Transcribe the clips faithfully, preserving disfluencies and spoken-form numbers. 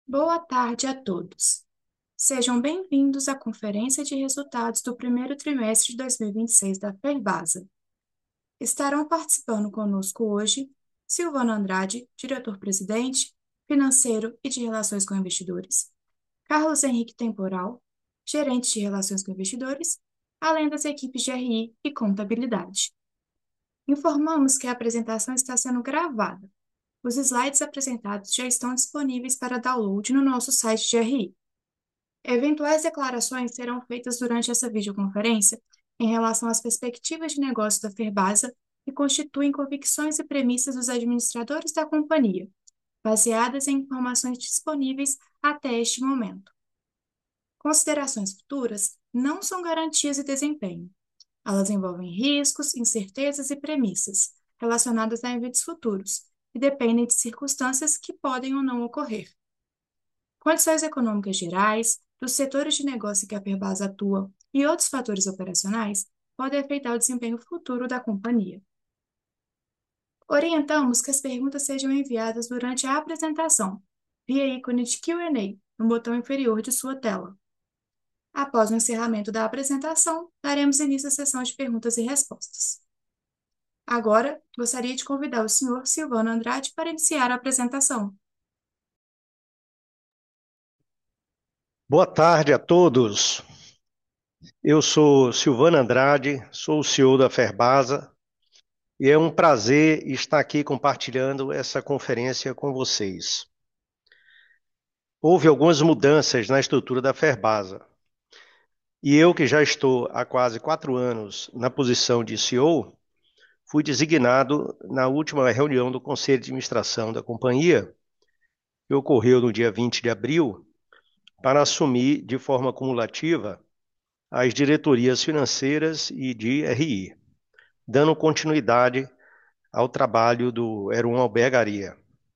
Boa tarde a todos. Sejam bem-vindos à Conferência de Resultados do primeiro trimestre de dois mil e vinte e seis da Ferbasa. Estarão participando conosco hoje Silvano Andrade, diretor-presidente, financeiro e de relações com investidores, Carlos Henrique Temporal, gerente de relações com investidores, além das equipes de R I e contabilidade. Informamos que a apresentação está sendo gravada. Os slides apresentados já estão disponíveis para download no nosso site de R I. Eventuais declarações serão feitas durante essa videoconferência em relação às perspectivas de negócio da Ferbasa e constituem convicções e premissas dos administradores da companhia, baseadas em informações disponíveis até este momento. Considerações futuras não são garantias de desempenho. Elas envolvem riscos, incertezas e premissas relacionadas a eventos futuros e dependem de circunstâncias que podem ou não ocorrer. Condições econômicas gerais, dos setores de negócio em que a Ferbasa atua e outros fatores operacionais podem afetar o desempenho futuro da companhia. Orientamos que as perguntas sejam enviadas durante a apresentação, via ícone de Q and A no botão inferior de sua tela. Após o encerramento da apresentação, daremos início à sessão de perguntas e respostas. Agora, gostaria de convidar o senhor Silvano Andrade para iniciar a apresentação. Boa tarde a todos. Eu sou Silvano Andrade, sou o C E O da Ferbasa e é um prazer estar aqui compartilhando essa conferência com vocês. Houve algumas mudanças na estrutura da Ferbasa e eu, que já estou há quase quatro anos na posição de C E O, fui designado na última reunião do Conselho de Administração da companhia, que ocorreu no dia vinte de abril, para assumir de forma cumulativa as diretorias financeiras e de R I, dando continuidade ao trabalho do Heron Albergaria.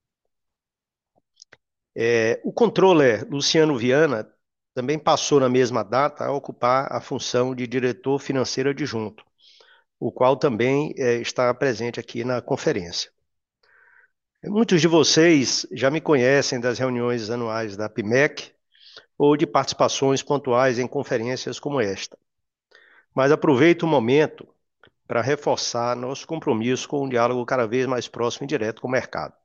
É, o controller Luciano Viana também passou na mesma data a ocupar a função de diretor financeiro adjunto, o qual também é, está presente aqui na conferência. Muitos de vocês já me conhecem das reuniões anuais da PIMEC ou de participações pontuais em conferências como esta. Mas aproveito o momento para reforçar nosso compromisso com um diálogo cada vez mais próximo e direto com o mercado.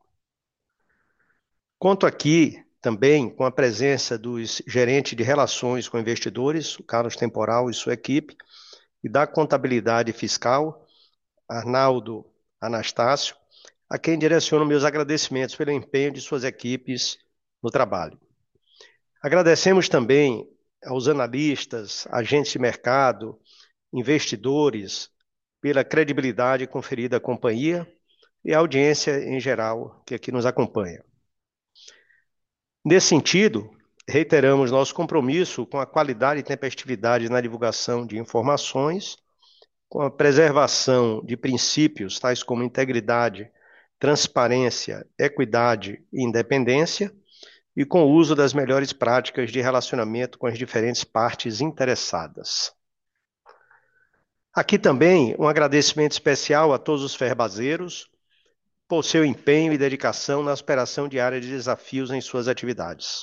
Conto aqui também com a presença dos gerentes de relações com investidores, o Carlos Temporal e sua equipe, e da contabilidade fiscal, Arnaldo Anastácio, a quem direciono meus agradecimentos pelo empenho de suas equipes no trabalho. Agradecemos também aos analistas, agentes de mercado, investidores, pela credibilidade conferida à companhia e à audiência em geral que aqui nos acompanha. Nesse sentido, reiteramos nosso compromisso com a qualidade e tempestividade na divulgação de informações, com a preservação de princípios tais como integridade, transparência, equidade e independência, e com o uso das melhores práticas de relacionamento com as diferentes partes interessadas. Aqui também um agradecimento especial a todos os ferbaseiros por seu empenho e dedicação na superação diária de desafios em suas atividades.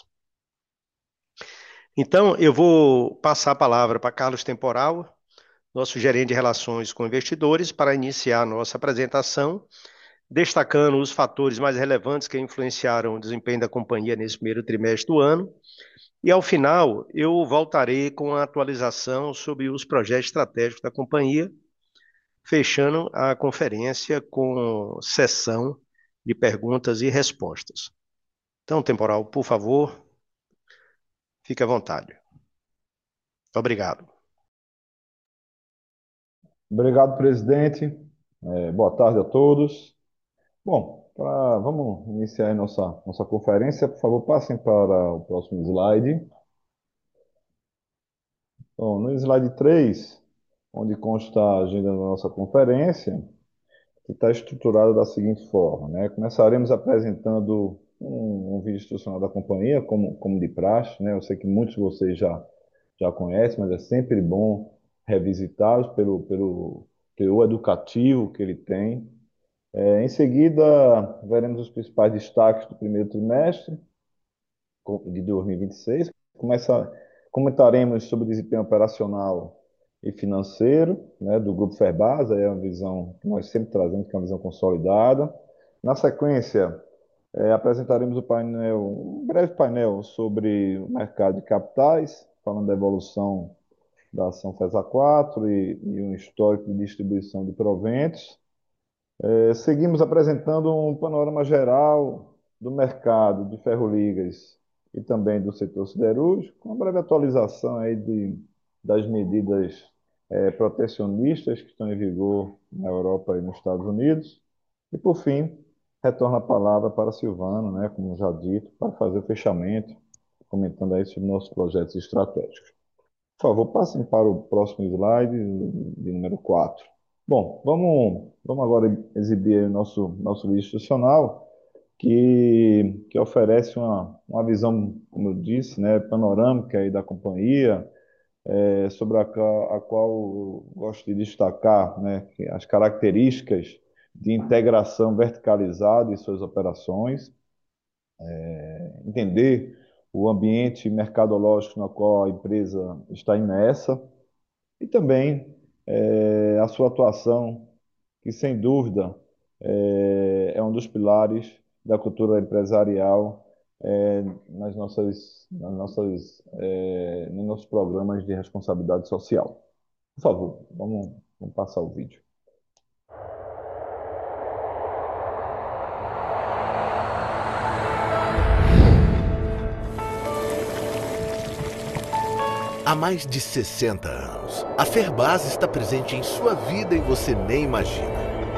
Então, eu vou passar a palavra para Carlos Temporal, nosso gerente de relações com investidores, para iniciar a nossa apresentação, destacando os fatores mais relevantes que influenciaram o desempenho da companhia nesse primeiro trimestre do ano. E, ao final, eu voltarei com a atualização sobre os projetos estratégicos da companhia, fechando a conferência com sessão de perguntas e respostas. Então, Temporal, por favor, fique à vontade. Obrigado. Obrigado, presidente. É, boa tarde a todos. Bom, pra, vamos iniciar a nossa, nossa conferência. Por favor, passem para o próximo slide. Então, no slide três, onde consta a agenda da nossa conferência, que está estruturada da seguinte forma, né? Começaremos apresentando um, um vídeo institucional da companhia, como, como de praxe, né? Eu sei que muitos de vocês já, já conhecem, mas é sempre bom revisitá-los pelo, pelo teor educativo que ele tem. É, em seguida, veremos os principais destaques do primeiro trimestre. de dois mil e vinte e seis. Começa, comentaremos sobre o desempenho operacional e financeiro, né, do Grupo Ferbasa, é uma visão que nós sempre trazemos, que é uma visão consolidada. Na sequência, é, apresentaremos o painel, um breve painel sobre o mercado de capitais, falando da evolução da ação FESA quatro e, e um histórico de distribuição de proventos. É, seguimos apresentando um panorama geral do mercado de ferroligas e também do setor siderúrgico, com uma breve atualização aí de, das medidas é, protecionistas que estão em vigor na Europa e nos Estados Unidos. E, por fim, retorno a palavra para Silvano, né, como já dito, para fazer o fechamento, comentando aí sobre nossos projetos estratégicos. Por favor, passem para o próximo slide, de número quatro. Bom, vamos, vamos agora exibir o nosso, nosso livro institucional, que, que oferece uma, uma visão, como eu disse, né, panorâmica aí da companhia, é, sobre a, a qual eu gosto de destacar, né, as características de integração verticalizada em suas operações, é, entender o ambiente mercadológico no qual a empresa está imersa e também é, a sua atuação, que sem dúvida é, é um dos pilares da cultura empresarial é, nas nossas, nas nossas, é, nos nossos programas de responsabilidade social. Por favor, vamos, vamos passar o vídeo. Há mais de sessenta anos, a Ferbasa está presente em sua vida e você nem imagina.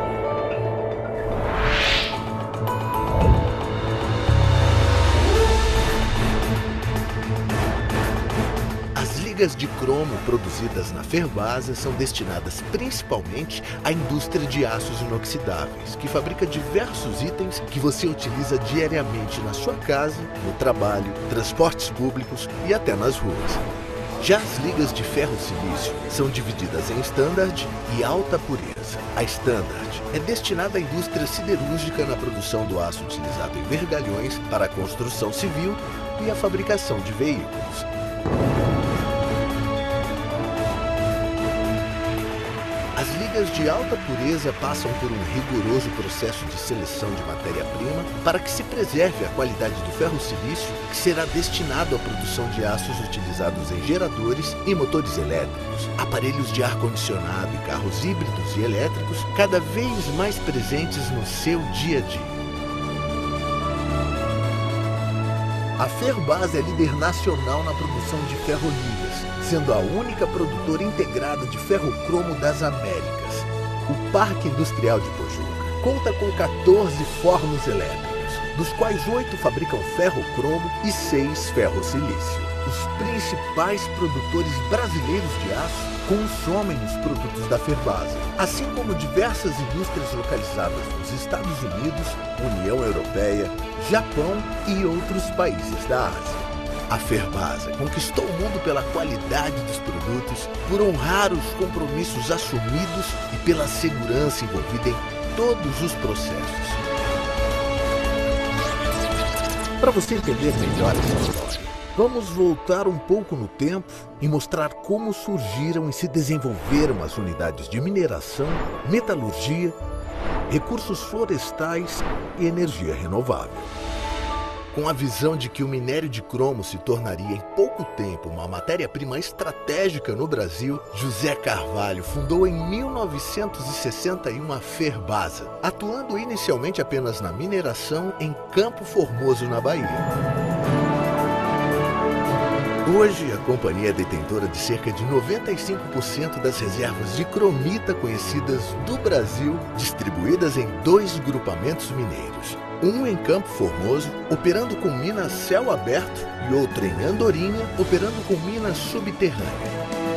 As ligas de cromo produzidas na Ferbasa são destinadas principalmente à indústria de aços inoxidáveis, que fabrica diversos itens que você utiliza diariamente na sua casa, no trabalho, transportes públicos e até nas ruas. Já as ligas de ferro-silício são divididas em Standard e alta pureza. A Standard é destinada à indústria siderúrgica na produção do aço utilizado em vergalhões para a construção civil e a fabricação de veículos. As ligas de alta pureza passam por um rigoroso processo de seleção de matéria-prima para que se preserve a qualidade do ferro-silício, que será destinado à produção de aços utilizados em geradores e motores elétricos, aparelhos de ar-condicionado e carros híbridos e elétricos, cada vez mais presentes no seu dia a dia. A Ferbasa é líder nacional na produção de ferroligas, sendo a única produtora integrada de ferrocromo das Américas. O Parque Industrial de Pojuca conta com quatorze fornos elétricos, dos quais oito fabricam ferrocromo e seis ferro-silício. Os principais produtores brasileiros de aço consomem os produtos da Ferbasa, assim como diversas indústrias localizadas nos Estados Unidos, União Europeia, Japão e outros países da Ásia. A Ferbasa conquistou o mundo pela qualidade dos produtos, por honrar os compromissos assumidos e pela segurança envolvida em todos os processos. Para você entender melhor essa história, vamos voltar um pouco no tempo e mostrar como surgiram e se desenvolveram as unidades de mineração, metalurgia, recursos florestais e energia renovável. Com a visão de que o minério de cromo se tornaria em pouco tempo uma matéria-prima estratégica no Brasil, José Carvalho fundou em mil novecentos e sessenta e um a Ferbasa, atuando inicialmente apenas na mineração em Campo Formoso, na Bahia. Hoje, a companhia é detentora de cerca de noventa e cinco por cento das reservas de cromita conhecidas do Brasil, distribuídas em dois grupamentos mineiros. Um em Campo Formoso, operando com mina céu aberto, e outro em Andorinha, operando com mina subterrânea.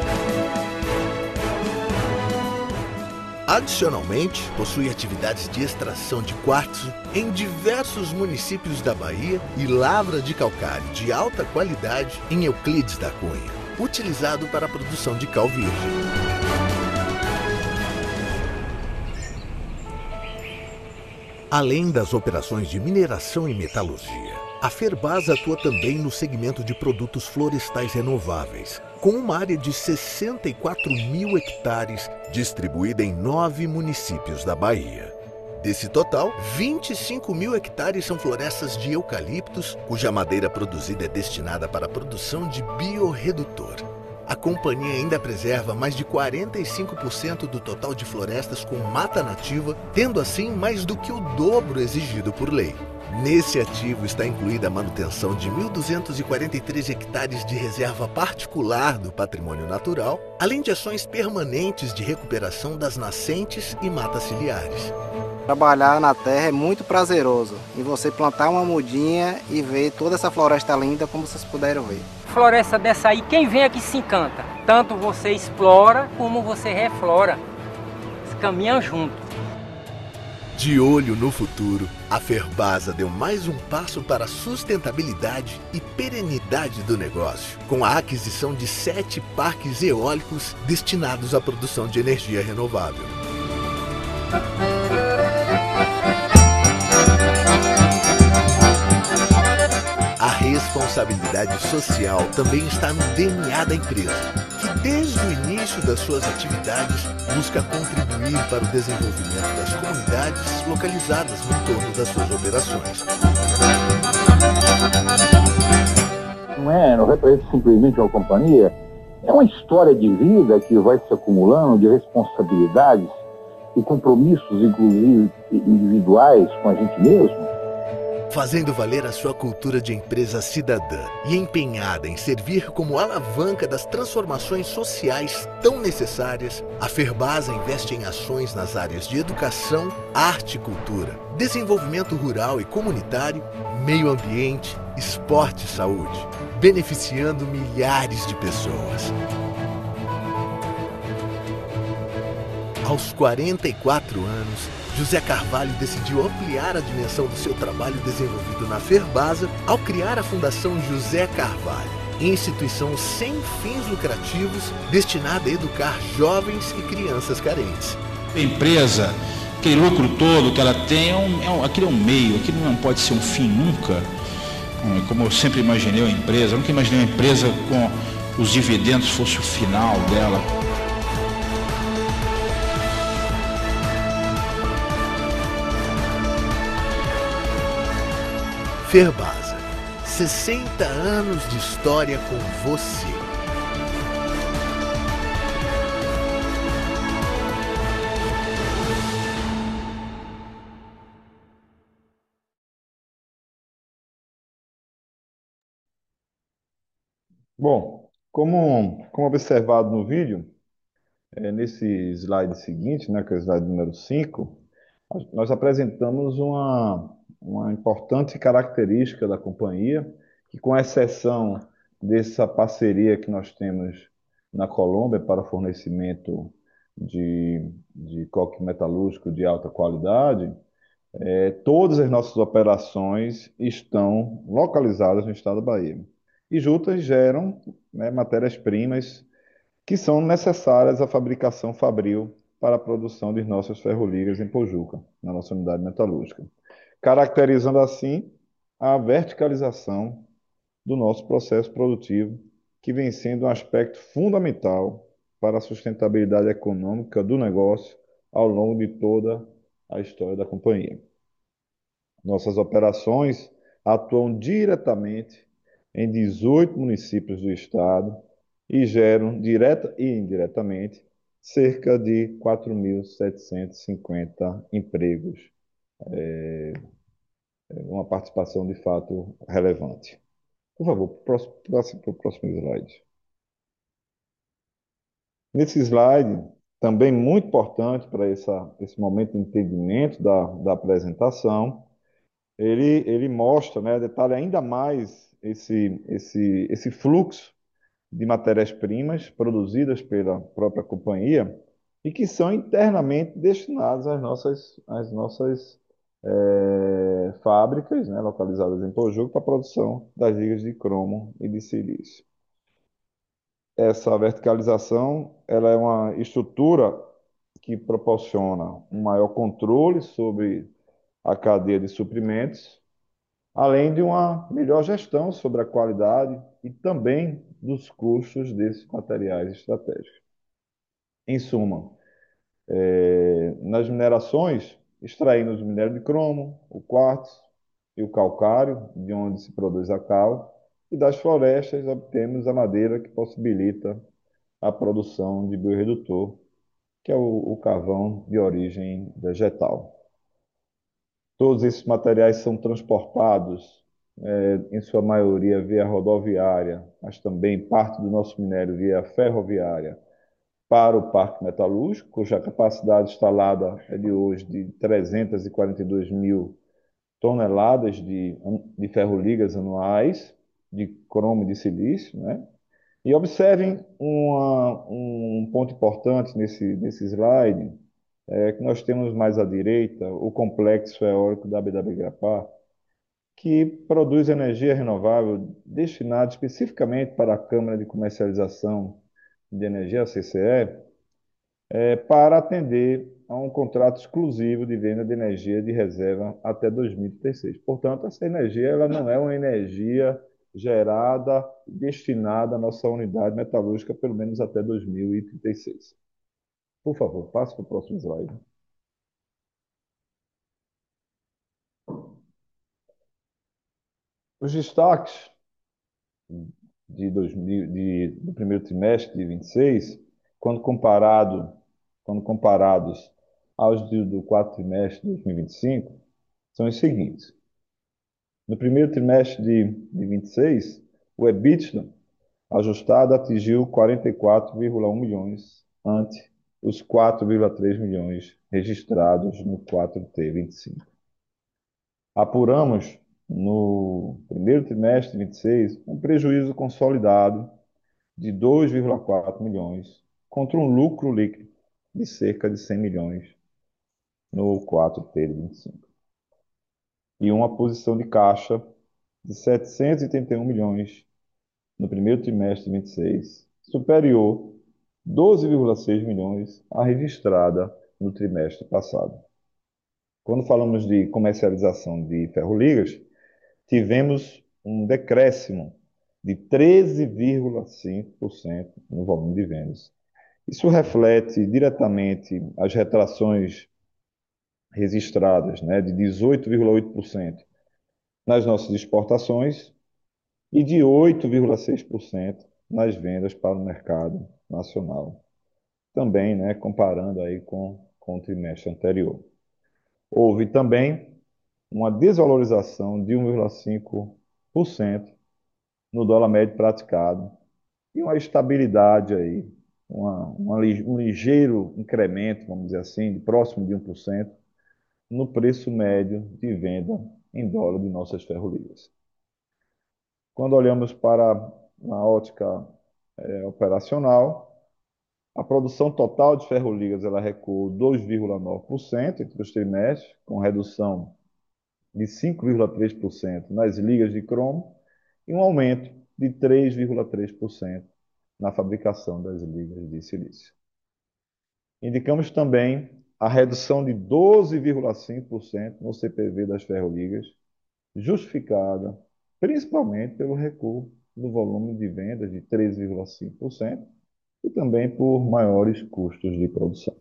Adicionalmente, possui atividades de extração de quartzo em diversos municípios da Bahia e lavra de calcário de alta qualidade em Euclides da Cunha, utilizado para a produção de cal virgem. Além das operações de mineração e metalurgia, a Ferbasa atua também no segmento de produtos florestais renováveis, com uma área de sessenta e quatro mil hectares distribuída em nove municípios da Bahia. Desse total, vinte e cinco mil hectares são florestas de eucaliptos, cuja madeira produzida é destinada para a produção de biorredutor. A companhia ainda preserva mais de quarenta e cinco por cento do total de florestas com mata nativa, tendo assim mais do que o dobro exigido por lei. Nesse ativo está incluída a manutenção de mil duzentos e quarenta e três hectares de reserva particular do patrimônio natural, além de ações permanentes de recuperação das nascentes e matas ciliares. Trabalhar na terra é muito prazeroso, e você plantar uma mudinha e ver toda essa floresta linda como vocês puderam ver. Floresta dessa aí, quem vem aqui se encanta. Tanto você explora como você reflora. Eles caminham junto. De olho no futuro, a Ferbasa deu mais um passo para a sustentabilidade e perenidade do negócio, com a aquisição de sete parques eólicos destinados à produção de energia renovável. A responsabilidade social também está no D N A da empresa, que desde o início das suas atividades busca contribuir para o desenvolvimento das comunidades localizadas no entorno das suas operações. Não é, não representa simplesmente uma companhia, é uma história de vida que vai se acumulando de responsabilidades e compromissos, inclusive individuais, com a gente mesmo. Fazendo valer a sua cultura de empresa cidadã e empenhada em servir como alavanca das transformações sociais tão necessárias, a Ferbasa investe em ações nas áreas de educação, arte e cultura, desenvolvimento rural e comunitário, meio ambiente, esporte e saúde, beneficiando milhares de pessoas. Aos quarenta e quatro anos, José Carvalho decidiu ampliar a dimensão do seu trabalho desenvolvido na Ferbasa ao criar a Fundação José Carvalho, instituição sem fins lucrativos destinada a educar jovens e crianças carentes. A empresa, aquele lucro todo que ela tem, é um, é um, aquilo é um meio, aquilo não pode ser um fim nunca. Como eu sempre imaginei a empresa, eu nunca imaginei uma empresa com os dividendos fosse o final dela. Ferbasa, sessenta anos de história com você. Bom, como, como observado no vídeo, é, nesse slide seguinte, né, que é o slide número cinco, nós nós apresentamos uma, uma importante característica da companhia, que com exceção dessa parceria que nós temos na Colômbia para fornecimento de, de coque metalúrgico de alta qualidade, é, todas as nossas operações estão localizadas no estado da Bahia. E juntas geram, né, matérias-primas que são necessárias à fabricação fabril para a produção de nossas ferroligas em Pojuca, na nossa unidade metalúrgica, caracterizando assim a verticalização do nosso processo produtivo, que vem sendo um aspecto fundamental para a sustentabilidade econômica do negócio ao longo de toda a história da companhia. Nossas operações atuam diretamente em dezoito municípios do estado e geram, direta e indiretamente, cerca de quatro mil setecentos e cinquenta empregos, é, uma participação de fato relevante. Por favor, próximo, próximo, próximo slide. Nesse slide, também muito importante para essa, esse momento de entendimento da, da apresentação, ele, ele mostra, né, detalha ainda mais esse, esse, esse fluxo de matérias-primas produzidas pela própria companhia e que são internamente destinadas às nossas, às nossas é, fábricas, né, localizadas em Pojuca, para a produção das ligas de cromo e de silício. Essa verticalização, ela é uma estrutura que proporciona um maior controle sobre a cadeia de suprimentos, além de uma melhor gestão sobre a qualidade e também dos custos desses materiais estratégicos. Em suma, eh, nas minerações, extraímos o minério de cromo, o quartzo e o calcário, de onde se produz a cal, e das florestas obtemos a madeira que possibilita a produção de biorredutor, que é o, o carvão de origem vegetal. Todos esses materiais são transportados, é, em sua maioria, via rodoviária, mas também parte do nosso minério via ferroviária, para o Parque Metalúrgico, cuja capacidade instalada é de hoje de trezentas e quarenta e duas mil toneladas de, de ferroligas anuais, de cromo e de silício, né? E observem uma, um ponto importante nesse, nesse slide, é que nós temos mais à direita o complexo eólico da B W Grapar, que produz energia renovável destinada especificamente para a Câmara de Comercialização de Energia, a C C E, é, para atender a um contrato exclusivo de venda de energia de reserva até dois mil e trinta e seis. Portanto, essa energia ela não é uma energia gerada, destinada à nossa unidade metalúrgica, pelo menos até dois mil e trinta e seis. Por favor, passe para o próximo slide. Os destaques de dois mil, de, do primeiro trimestre de vinte e seis, quando, comparado, quando comparados aos de, do quarto trimestre de dois mil e vinte e cinco, são os seguintes. No primeiro trimestre de, de vinte e seis, o EBITDA ajustado atingiu quarenta e quatro vírgula um milhões, ante os quatro vírgula três milhões registrados no quatro T vinte e cinco. Apuramos, no primeiro trimestre de vinte e seis, um prejuízo consolidado de dois vírgula quatro milhões, contra um lucro líquido de cerca de cem milhões no quatro T de vinte e cinco. E uma posição de caixa de setecentos e trinta e um milhões no primeiro trimestre de vinte e seis, superior doze vírgula seis milhões à registrada no trimestre passado. Quando falamos de comercialização de ferroligas, tivemos um decréscimo de treze vírgula cinco por cento no volume de vendas. Isso reflete diretamente as retrações registradas, né, de dezoito vírgula oito por cento nas nossas exportações e de oito vírgula seis por cento nas vendas para o mercado nacional. Também, né, comparando aí com, com o trimestre anterior. Houve também uma desvalorização de um vírgula cinco por cento no dólar médio praticado e uma estabilidade aí, uma, uma, um ligeiro incremento, vamos dizer assim, de próximo de um por cento no preço médio de venda em dólar de nossas ferroligas. Quando olhamos para a ótica é, operacional, a produção total de ferroligas ela recuou dois vírgula nove por cento entre os trimestres, com redução de cinco vírgula três por cento nas ligas de cromo e um aumento de três vírgula três por cento na fabricação das ligas de silício. Indicamos também a redução de doze vírgula cinco por cento no C P V das ferroligas, justificada principalmente pelo recuo do volume de vendas de três vírgula cinco por cento e também por maiores custos de produção.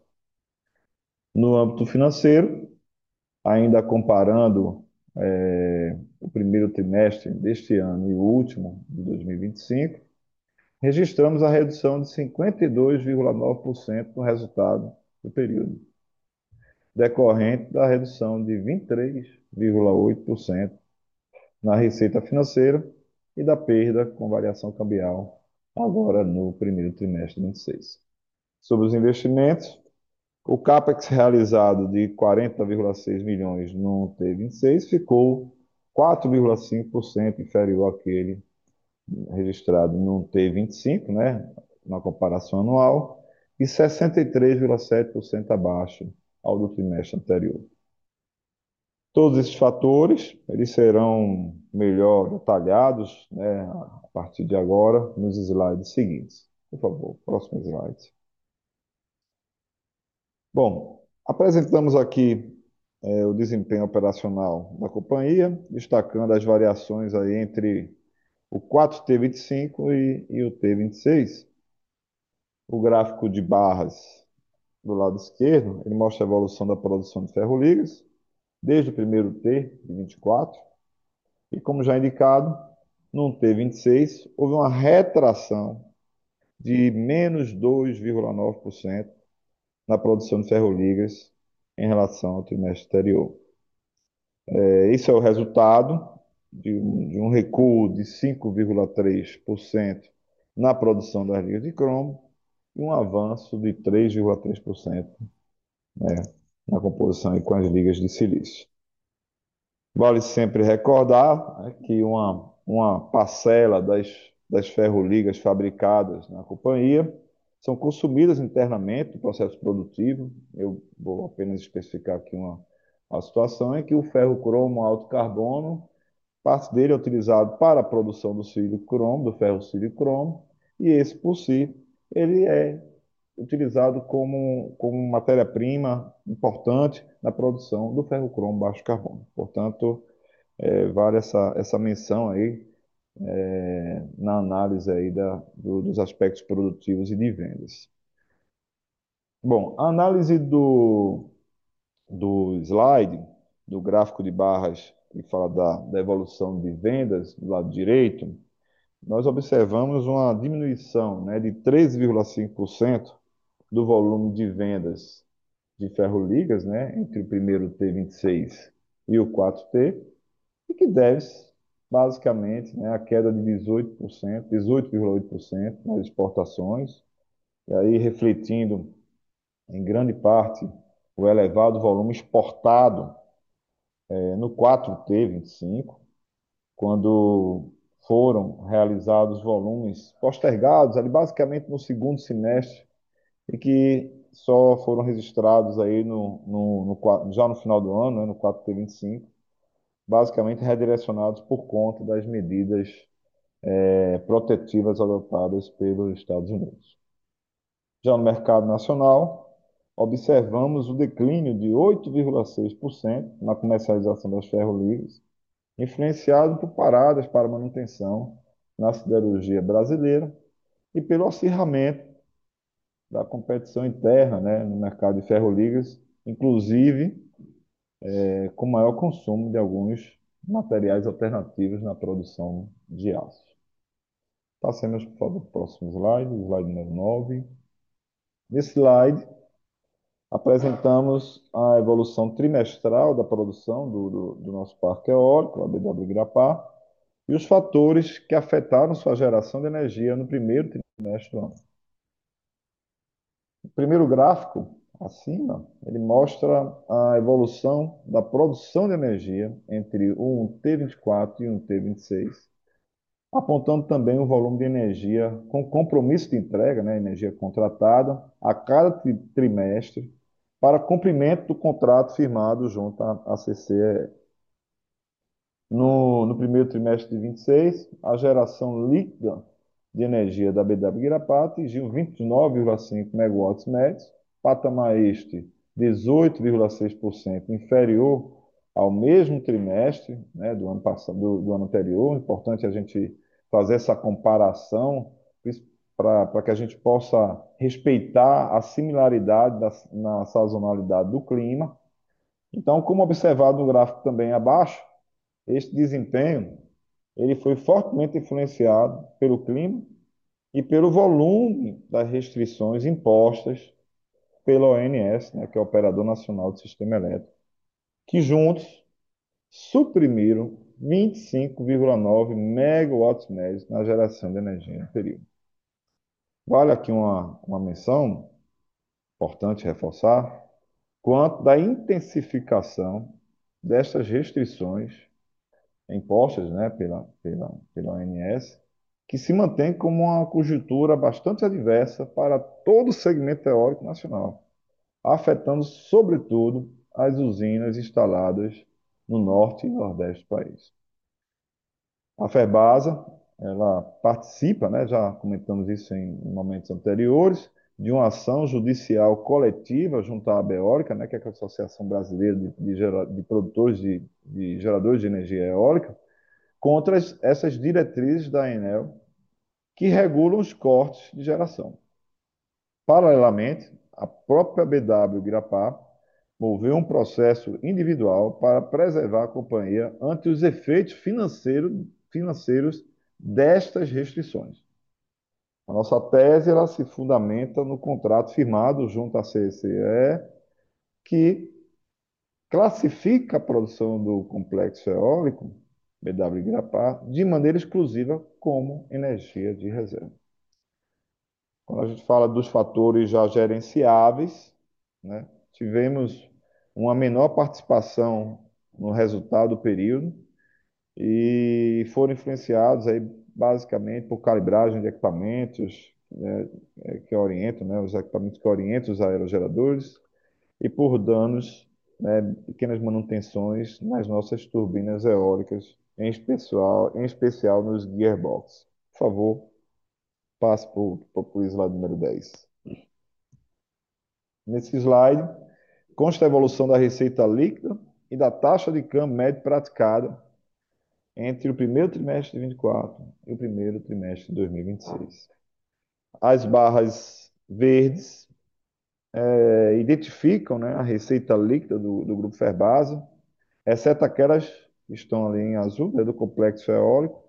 No âmbito financeiro, ainda comparando é, o primeiro trimestre deste ano e o último, de dois mil e vinte e cinco, registramos a redução de cinquenta e dois vírgula nove por cento no resultado do período, decorrente da redução de vinte e três vírgula oito por cento na receita financeira e da perda com variação cambial agora no primeiro trimestre de vinte e seis. Sobre os investimentos, o CAPEX realizado de quarenta vírgula seis milhões no T vinte e seis ficou quatro vírgula cinco por cento inferior àquele registrado no T vinte e cinco, né, na comparação anual, e sessenta e três vírgula sete por cento abaixo ao do trimestre anterior. Todos esses fatores eles serão melhor detalhados, né, a partir de agora nos slides seguintes. Por favor, próximo slide. Bom, apresentamos aqui é, o desempenho operacional da companhia, destacando as variações aí entre o quatro T vinte e cinco e, e o T vinte e seis. O gráfico de barras do lado esquerdo, ele mostra a evolução da produção de ferro-ligas, desde o primeiro T de vinte e quatro, e como já indicado, no T vinte e seis houve uma retração de menos dois vírgula nove por cento na produção de ferro-ligas em relação ao trimestre anterior. É, Isso é o resultado de um, de um recuo de cinco vírgula três por cento na produção das ligas de cromo e um avanço de três vírgula três por cento, né, na composição aí com as ligas de silício. Vale sempre recordar, né, que uma, uma parcela das, das ferroligas fabricadas na companhia são consumidas internamente no processo produtivo. Eu vou apenas especificar aqui uma, uma situação em que o ferro cromo alto carbono, parte dele é utilizado para a produção do sílio cromo, do ferro sílio cromo, e esse por si, ele é utilizado como, como matéria-prima importante na produção do ferro cromo baixo carbono. Portanto, é, vale essa, essa menção aí é, na análise aí da, do, dos aspectos produtivos e de vendas. Bom, a análise do, do slide, do gráfico de barras que fala da, da evolução de vendas do lado direito, nós observamos uma diminuição, né, de treze vírgula cinco por cento do volume de vendas de ferroligas, né, entre o primeiro T vinte e seis e o quatro T, e que deve-se basicamente, né, à queda de dezoito por cento, dezoito vírgula oito por cento nas exportações, e aí refletindo em grande parte o elevado volume exportado eh, no quatro T vinte e cinco, quando foram realizados volumes postergados ali basicamente no segundo semestre e que só foram registrados aí no, no, no qua- já no final do ano, né, no quatro T vinte e cinco, basicamente redirecionados por conta das medidas eh, protetivas adotadas pelos Estados Unidos. Já no mercado nacional, observamos o declínio de oito vírgula seis por cento na comercialização das ferroligas, influenciado por paradas para manutenção na siderurgia brasileira e pelo acirramento da competição interna, né, no mercado de ferroligas, inclusive é, com maior consumo de alguns materiais alternativos na produção de aço. Passemos, por favor, para o próximo slide, slide número nove. Nesse slide, apresentamos a evolução trimestral da produção do, do, do nosso parque eólico, a B W Grapar, e os fatores que afetaram sua geração de energia no primeiro trimestre do ano. O primeiro gráfico, acima, ele mostra a evolução da produção de energia entre um T vinte e quatro e um T vinte e seis, apontando também o volume de energia com compromisso de entrega, né, energia contratada, a cada tri trimestre, para cumprimento do contrato firmado junto à C C E E. No, no primeiro trimestre de vinte e seis, a geração líquida de energia da B W Guirapá atingiu vinte e nove vírgula cinco megawatts médios, patamar este dezoito vírgula seis por cento inferior ao mesmo trimestre, né, do ano passado, do, do ano anterior. Importante a gente fazer essa comparação para que a gente possa respeitar a similaridade da, na sazonalidade do clima. Então, como observado no gráfico também abaixo, este desempenho ele foi fortemente influenciado pelo clima e pelo volume das restrições impostas pela O N S, né, que é o Operador Nacional do Sistema Elétrico, que juntos suprimiram vinte e cinco vírgula nove megawatts médios na geração de energia no período. Vale aqui uma, uma menção, importante reforçar, quanto da intensificação destas restrições impostas, né, pela, pela, pela O N S, que se mantém como uma conjuntura bastante adversa para todo o segmento eólico nacional, afetando, sobretudo, as usinas instaladas no norte e nordeste do país. A Ferbasa, ela participa, né, já comentamos isso em momentos anteriores, de uma ação judicial coletiva junto à Abeólica, né, que é a Associação Brasileira de, de, gera, de Produtores de, de Geradores de Energia Eólica, contra as, essas diretrizes da ANEEL que regulam os cortes de geração. Paralelamente, a própria B W Grapar moveu um processo individual para preservar a companhia ante os efeitos financeiro, financeiros destas restrições. A nossa tese ela se fundamenta no contrato firmado junto à C C E, que classifica a produção do complexo eólico B W Grapar de maneira exclusiva como energia de reserva. Quando a gente fala dos fatores já gerenciáveis, né, tivemos uma menor participação no resultado do período e foram influenciados aí basicamente por calibragem de equipamentos, né, que orientam, né, os equipamentos que orientam os aerogeradores e por danos, né, pequenas manutenções nas nossas turbinas eólicas, em especial, em especial nos gearbox. Por favor, passe para o slide número dez. Nesse slide, consta a evolução da receita líquida e da taxa de câmbio médio praticada entre o primeiro trimestre de vinte e quatro e o primeiro trimestre de dois mil e vinte e seis. As barras verdes é, identificam, né, a receita líquida do, do grupo Ferbasa, exceto aquelas que estão ali em azul, né, do complexo eólico.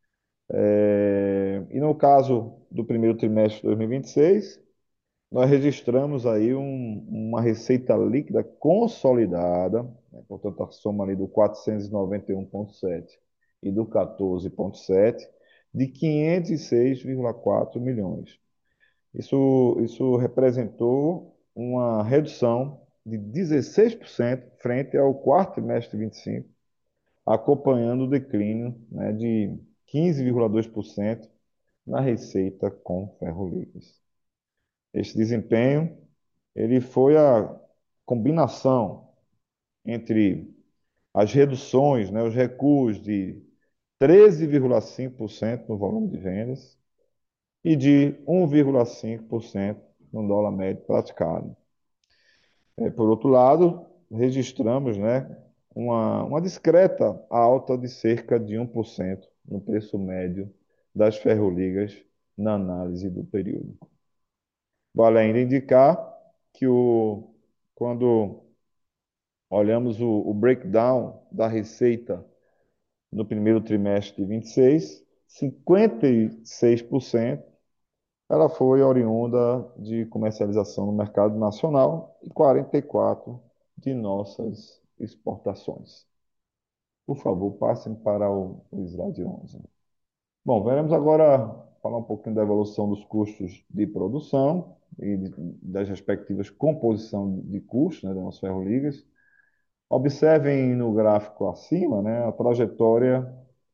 É, e no caso do primeiro trimestre de dois mil e vinte e seis, nós registramos aí um, uma receita líquida consolidada, né, portanto a soma ali do quatrocentos e noventa e um vírgula sete e do quatorze vírgula sete, de quinhentos e seis vírgula quatro milhões. Isso, isso representou uma redução de dezesseis por cento frente ao quarto trimestre de vinte e cinco, acompanhando o declínio, né, de quinze vírgula dois por cento na receita com ferroligas. Este desempenho ele foi a combinação entre as reduções, né, os recuos de treze vírgula cinco por cento no volume de vendas e de um vírgula cinco por cento no dólar médio praticado. É, por outro lado, registramos, né, uma, uma discreta alta de cerca de um por cento no preço médio das ferroligas na análise do período. Vale ainda indicar que o, quando olhamos o, o breakdown da receita no primeiro trimestre de vinte e seis, cinquenta e seis por cento ela foi oriunda de comercialização no mercado nacional e quarenta e quatro por cento de nossas exportações. Por favor, passem para o, o slide onze. Bom, veremos agora falar um pouquinho da evolução dos custos de produção e de, das respectivas composição de custos, né, das nossas ferroligas. Observem no gráfico acima, né, a trajetória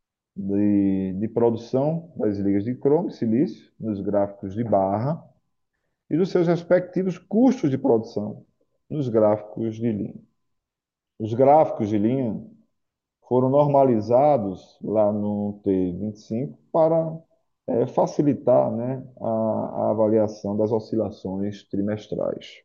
de, de produção das ligas de cromo e silício, nos gráficos de barra, e dos seus respectivos custos de produção, nos gráficos de linha. Os gráficos de linha foram normalizados lá no T vinte e cinco para é, facilitar, né, a, a avaliação das oscilações trimestrais.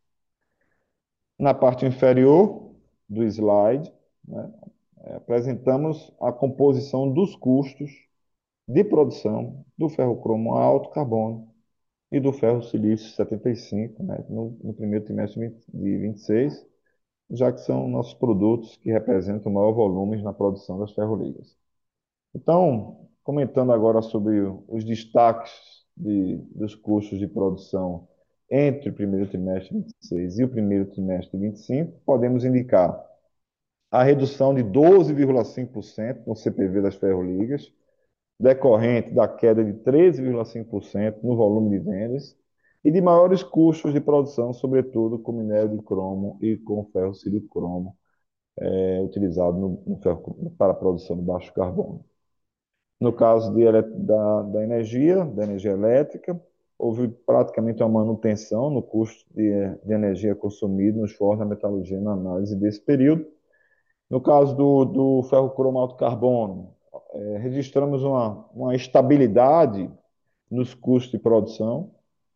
Na parte inferior do slide, né, apresentamos a composição dos custos de produção do ferrocromo alto carbono e do ferro silício setenta e cinco, né, no, no primeiro trimestre de vinte e seis, já que são nossos produtos que representam maior volume na produção das ferroligas. Então, comentando agora sobre os destaques de, dos custos de produção entre o primeiro trimestre de vinte e seis e o primeiro trimestre de vinte e cinco, podemos indicar a redução de doze vírgula cinco por cento no C P V das ferroligas, decorrente da queda de treze vírgula cinco por cento no volume de vendas e de maiores custos de produção, sobretudo com minério de cromo e com ferro silicromo, é, utilizado no, no ferro, para a produção de baixo carbono. No caso de, da, da energia, da energia elétrica, houve praticamente uma manutenção no custo de, de energia consumido nos fornos da metalurgia na análise desse período. No caso do, do ferro cromo alto carbono, é, registramos uma, uma estabilidade nos custos de produção,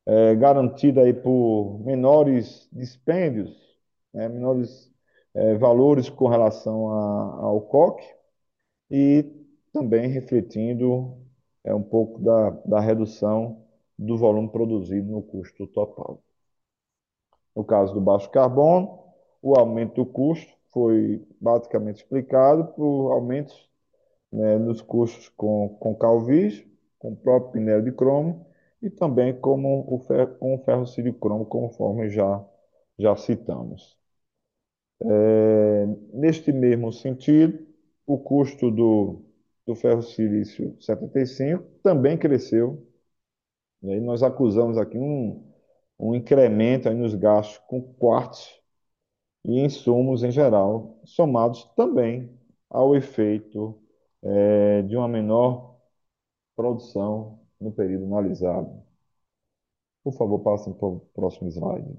é, garantida aí por menores dispêndios, né, menores é, valores com relação a- ao coque e também refletindo é, um pouco da, da redução do volume produzido no custo total. No caso do baixo carbono, o aumento do custo foi basicamente explicado por aumentos, né, nos custos com, com calvís, com o próprio minério de cromo e também como o fer, com o ferrocílio cromo, conforme já, já citamos. É, neste mesmo sentido, o custo do, do ferro-silício setenta e cinco também cresceu, e aí nós acusamos aqui um, um incremento aí nos gastos com quartzo e insumos em geral, somados também ao efeito eh, de uma menor produção no período analisado. Por favor, passem para o próximo slide.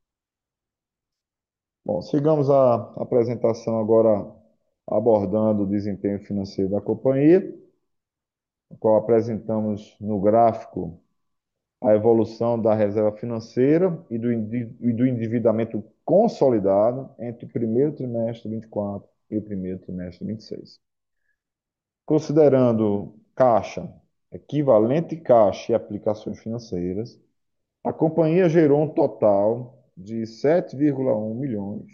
Bom, sigamos a apresentação agora abordando o desempenho financeiro da companhia, no qual apresentamos no gráfico a evolução da reserva financeira e do, e do endividamento consolidado entre o primeiro trimestre de vinte e quatro e o primeiro trimestre de vinte e seis. Considerando caixa, equivalente caixa e aplicações financeiras, a companhia gerou um total de sete vírgula um milhões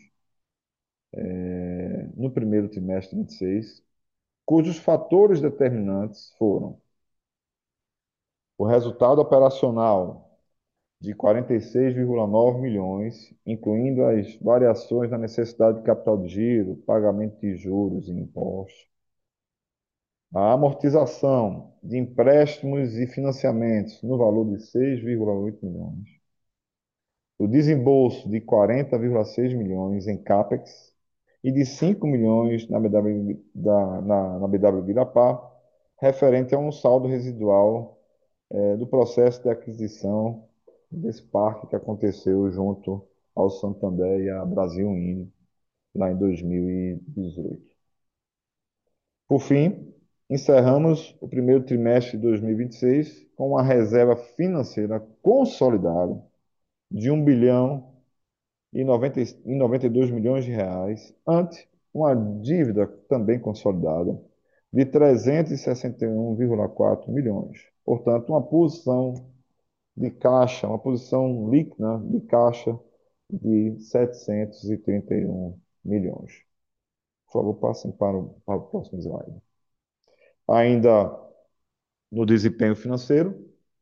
eh, no primeiro trimestre de vinte e seis, cujos fatores determinantes foram o resultado operacional de quarenta e seis vírgula nove milhões, incluindo as variações na necessidade de capital de giro, pagamento de juros e impostos, a amortização de empréstimos e financiamentos no valor de seis vírgula oito milhões, o desembolso de quarenta vírgula seis milhões em CAPEX e de cinco milhões na B W, da, na, na B W Birapá, referente a um saldo residual eh, do processo de aquisição desse parque que aconteceu junto ao Santander e à Brasil Ine, lá em dois mil e dezoito. Por fim, encerramos o primeiro trimestre de dois mil e vinte e seis com uma reserva financeira consolidada de um bilhão e noventa e dois milhões de reais, ante uma dívida também consolidada de trezentos e sessenta e um vírgula quatro milhões. Portanto, uma posição de caixa, uma posição líquida de caixa de setecentos e trinta e um milhões. Por favor, passem para o, para o próximo slide. Ainda no desempenho financeiro,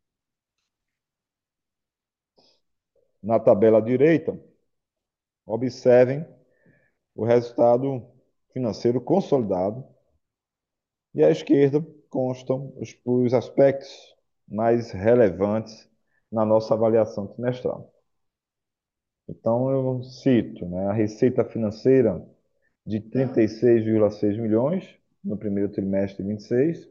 na tabela direita, observem o resultado financeiro consolidado e à esquerda constam os, os aspectos mais relevantes na nossa avaliação trimestral. Então, eu cito, né, a receita financeira de trinta e seis vírgula seis milhões no primeiro trimestre de vinte e seis,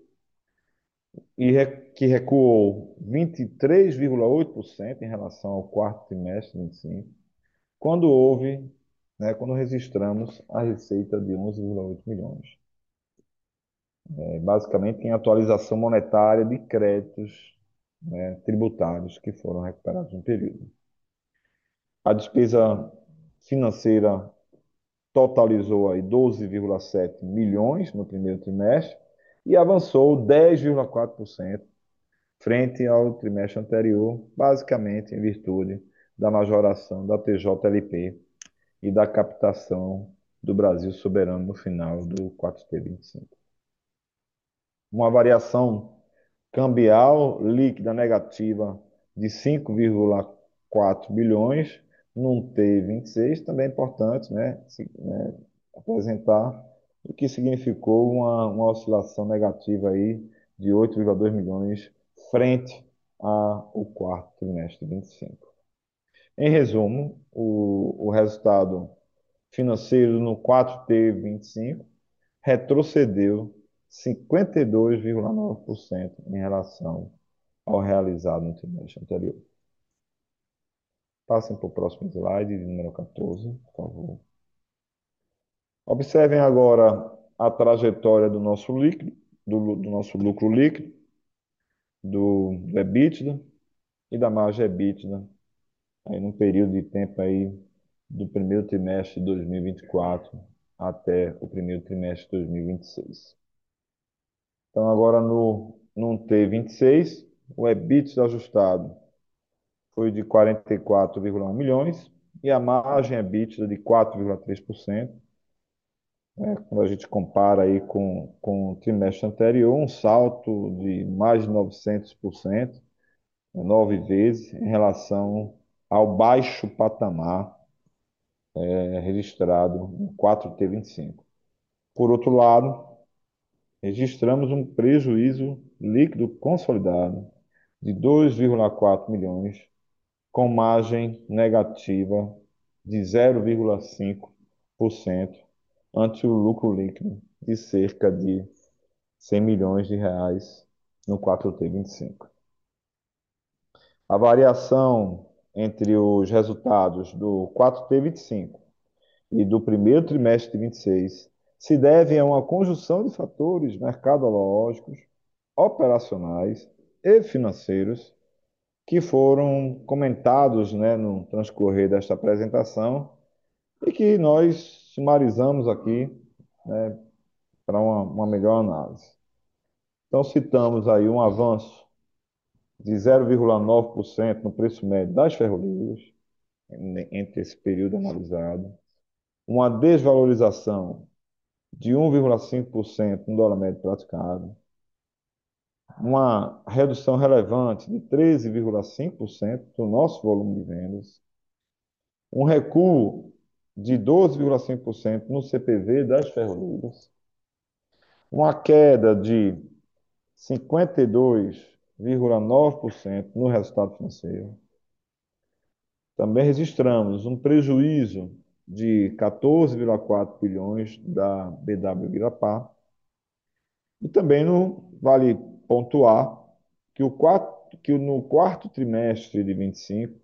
e que recuou vinte e três vírgula oito por cento em relação ao quarto trimestre de vinte e cinco, quando houve, né, quando registramos a receita de onze vírgula oito milhões. É, basicamente, em atualização monetária de créditos, né, tributários que foram recuperados no período. A despesa financeira totalizou aí doze vírgula sete milhões no primeiro trimestre e avançou dez vírgula quatro por cento frente ao trimestre anterior, basicamente em virtude da majoração da T J L P e da captação do Brasil soberano no final do quatro T vinte e cinco. Uma variação cambial líquida negativa de cinco vírgula quatro bilhões num T vinte e seis, também é importante, né, se, né, apresentar o que significou uma, uma oscilação negativa aí de oito vírgula dois milhões frente ao quarto trimestre de vinte e cinco. Em resumo, o, o resultado financeiro no quatro T vinte e cinco retrocedeu cinquenta e dois vírgula nove por cento em relação ao realizado no trimestre anterior. Passem para o próximo slide, número quatorze, por favor. Observem agora a trajetória do nosso líquido, do, do nosso lucro líquido, do, do EBITDA, e da margem EBITDA, aí num período de tempo aí do primeiro trimestre de dois mil e vinte e quatro até o primeiro trimestre de dois mil e vinte e seis. Então, agora no, no T vinte e seis, o EBITDA ajustado foi de quarenta e quatro vírgula um milhões e a margem EBITDA de quatro vírgula três por cento. Né? Quando a gente compara aí com, com o trimestre anterior, um salto de mais de novecentos por cento, né, nove vezes, em relação ao baixo patamar é, registrado no quatro T vinte e cinco. Por outro lado, registramos um prejuízo líquido consolidado de dois vírgula quatro milhões, com margem negativa de zero vírgula cinco por cento, ante o lucro líquido de cerca de cem milhões de reais no quatro T vinte e cinco. A variação entre os resultados do quatro T vinte e cinco e do primeiro trimestre de vinte e seis se deve a uma conjunção de fatores mercadológicos, operacionais e financeiros que foram comentados, né, no transcorrer desta apresentação e que nós sumarizamos aqui, né, para uma, uma melhor análise. Então, citamos aí um avanço de zero vírgula nove por cento no preço médio das ferrovias, entre esse período analisado, uma desvalorização de um vírgula cinco por cento no dólar médio praticado, uma redução relevante de treze vírgula cinco por cento do nosso volume de vendas, um recuo de doze vírgula cinco por cento no C P V das ferrovias, uma queda de cinquenta e dois vírgula nove por cento no resultado financeiro. Também registramos um prejuízo de quatorze vírgula quatro bilhões da B W Guirapá. E também no, vale pontuar que, o quarto, que no quarto trimestre de vinte e cinco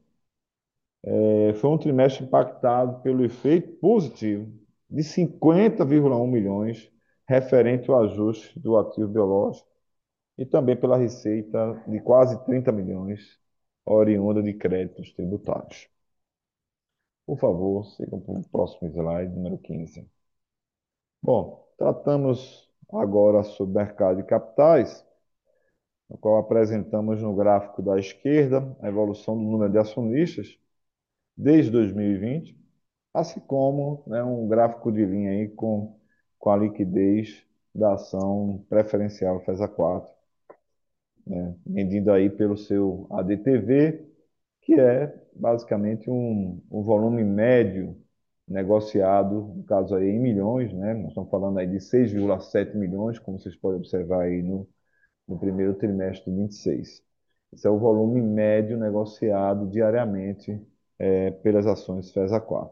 é, foi um trimestre impactado pelo efeito positivo de cinquenta vírgula um milhões referente ao ajuste do ativo biológico e também pela receita de quase trinta milhões oriunda de créditos tributários. Por favor, sigam para o próximo slide, número quinze. Bom, tratamos agora sobre mercado de capitais, no qual apresentamos no gráfico da esquerda a evolução do número de acionistas desde dois mil e vinte, assim como, né, um gráfico de linha aí com, com a liquidez da ação preferencial FESA quatro, né, medindo aí pelo seu A D T V, que é basicamente um, um volume médio negociado, no caso aí em milhões, né? Nós estamos falando aí de seis vírgula sete milhões, como vocês podem observar aí no, no primeiro trimestre de vinte e seis. Esse é o volume médio negociado diariamente é, pelas ações FESA quatro.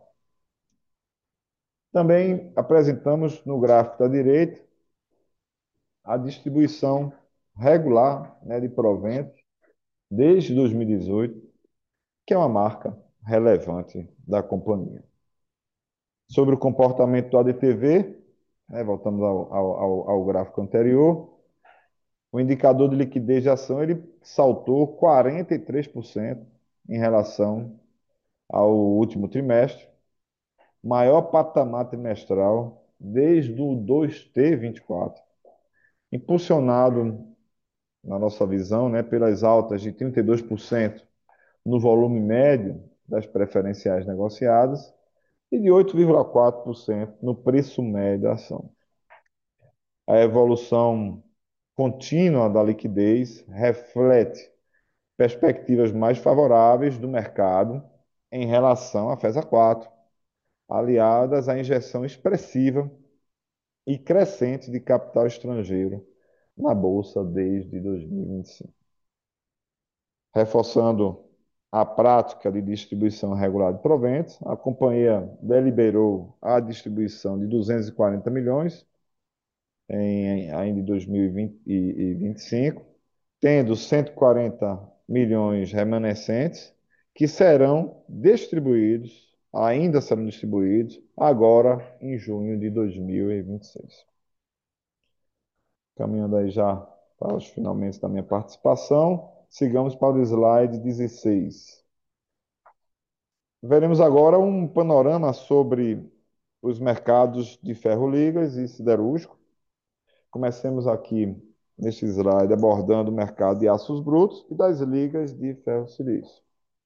Também apresentamos no gráfico da direita a distribuição regular, né, de proventos desde dois mil e dezoito, que é uma marca relevante da companhia. Sobre o comportamento do A D T V, né, voltamos ao, ao, ao gráfico anterior, o indicador de liquidez de ação ele saltou quarenta e três por cento em relação ao último trimestre, maior patamar trimestral desde o dois T vinte e quatro, impulsionado, na nossa visão, né, pelas altas de trinta e dois por cento no volume médio das preferenciais negociadas e de oito vírgula quatro por cento no preço médio da ação. A evolução contínua da liquidez reflete perspectivas mais favoráveis do mercado em relação à FESA quatro, aliadas à injeção expressiva e crescente de capital estrangeiro na Bolsa desde dois mil e vinte e cinco. Reforçando a prática de distribuição regular de proventos, a companhia deliberou a distribuição de duzentos e quarenta milhões em, ainda em dois mil e vinte e cinco, tendo cento e quarenta milhões remanescentes que serão distribuídos, ainda serão distribuídos, agora em junho de dois mil e vinte e seis. Caminhando aí já para os finalmente da minha participação, sigamos para o slide dezesseis. Veremos agora um panorama sobre os mercados de ferro-ligas e siderúrgico. Comecemos aqui neste slide abordando o mercado de aços brutos e das ligas de ferro-silício.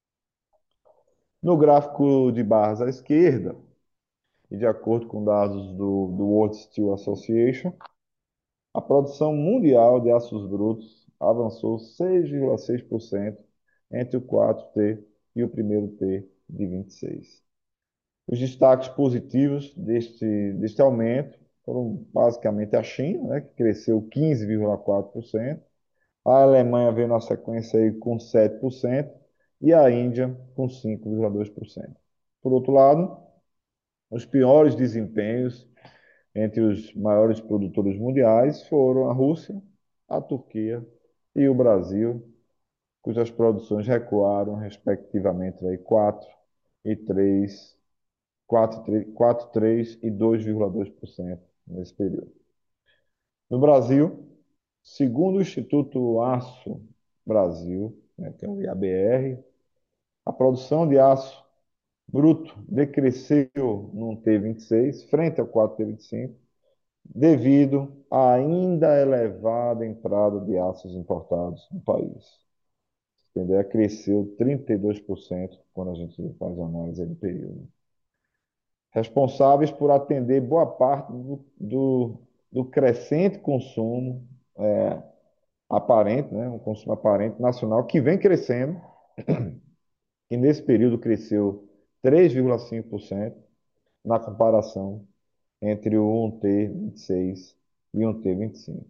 No gráfico de barras à esquerda, e de acordo com dados do, do World Steel Association, a produção mundial de aços brutos avançou seis vírgula seis por cento entre o quarto T e o primeiro T de vinte e seis. Os destaques positivos deste, deste aumento foram basicamente a China, né, que cresceu quinze vírgula quatro por cento, a Alemanha veio na sequência aí com sete por cento e a Índia com cinco vírgula dois por cento. Por outro lado, os piores desempenhos entre os maiores produtores mundiais foram a Rússia, a Turquia e o Brasil, cujas produções recuaram, respectivamente, aí quatro e três, quatro, três e dois vírgula dois por cento nesse período. No Brasil, segundo o Instituto Aço Brasil, né, que é o I A B R, a produção de aço bruto decresceu no T vinte e seis, frente ao quatro T vinte e cinco, devido à ainda elevada entrada de aços importados no país. Entendeu? Cresceu trinta e dois por cento quando a gente faz análise do período. Responsáveis por atender boa parte do, do, do crescente consumo é, aparente, né, um consumo aparente nacional que vem crescendo, e nesse período cresceu três vírgula cinco por cento na comparação entre o um T vinte e seis e um T vinte e cinco.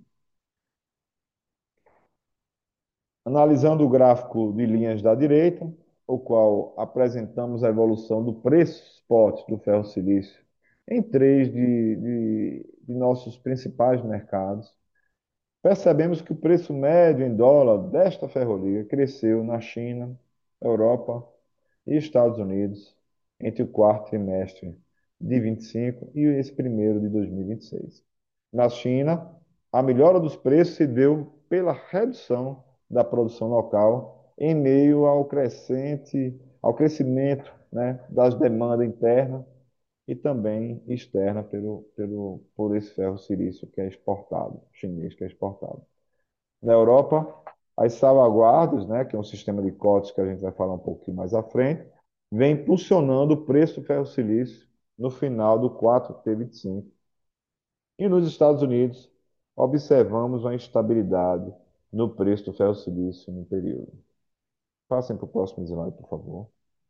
Analisando o gráfico de linhas da direita, o qual apresentamos a evolução do preço spot do ferro-silício em três de, de, de nossos principais mercados, percebemos que o preço médio em dólar desta ferrovia cresceu na China, Europa e Estados Unidos entre o quarto trimestre de vinte e cinco e esse primeiro de dois mil e vinte e seis. Na China, a melhora dos preços se deu pela redução da produção local em meio ao crescente, ao crescimento, né, das demandas internas e também externa pelo, pelo, por esse ferro-silício que é exportado, chinês que é exportado. Na Europa, as salvaguardas, né, que é um sistema de cotas que a gente vai falar um pouquinho mais à frente, vem impulsionando o preço do ferro-silício no final do quatro T vinte e cinco. E nos Estados Unidos, observamos uma instabilidade no preço do ferro-silício no período. Passem para o próximo slide, por favor.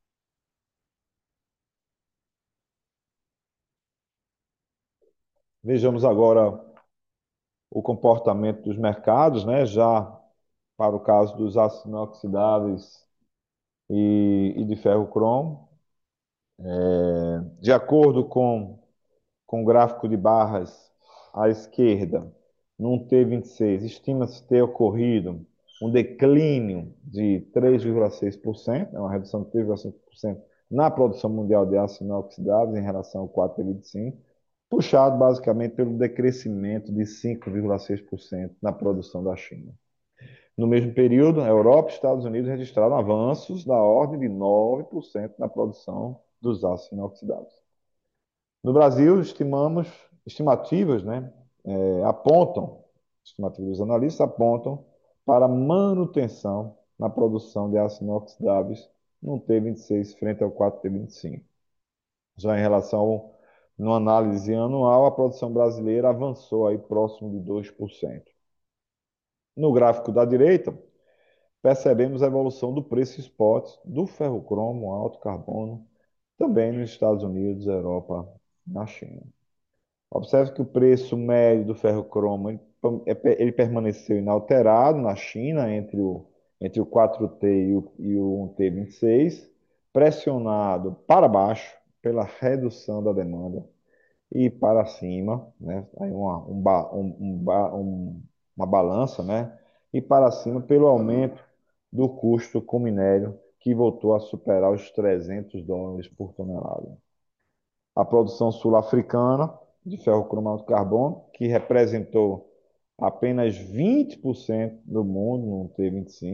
Vejamos agora o comportamento dos mercados, né? Já para o caso dos aços inoxidáveis e, e de ferro-cromo. É, de acordo com, com o gráfico de barras à esquerda, no T vinte e seis, estima-se ter ocorrido um declínio de três vírgula seis por cento, uma redução de três vírgula cinco por cento na produção mundial de aços inoxidáveis em relação ao quatro T vinte e cinco, puxado basicamente pelo decrescimento de cinco vírgula seis por cento na produção da China. No mesmo período, a Europa e Estados Unidos registraram avanços da ordem de nove por cento na produção dos aços inoxidáveis. No Brasil, estimamos, estimativas, né, é, apontam, estimativas dos analistas apontam para manutenção na produção de aços inoxidáveis no T vinte e seis frente ao quatro T vinte e cinco. Já em relação ao, no análise anual, a produção brasileira avançou aí próximo de dois por cento. No gráfico da direita, percebemos a evolução do preço spot do ferro-cromo alto carbono, também nos Estados Unidos, Europa e na China. Observe que o preço médio do ferro-cromo ele, ele permaneceu inalterado na China entre o, entre o quatro T e o, e o um T vinte e seis, pressionado para baixo pela redução da demanda e para cima, né? Aí uma, um, um, um, uma balança, né? E para cima pelo aumento do custo com minério, que voltou a superar os trezentos dólares por tonelada. A produção sul-africana de ferro-cromato carbono, que representou apenas vinte por cento do mundo no T vinte e cinco,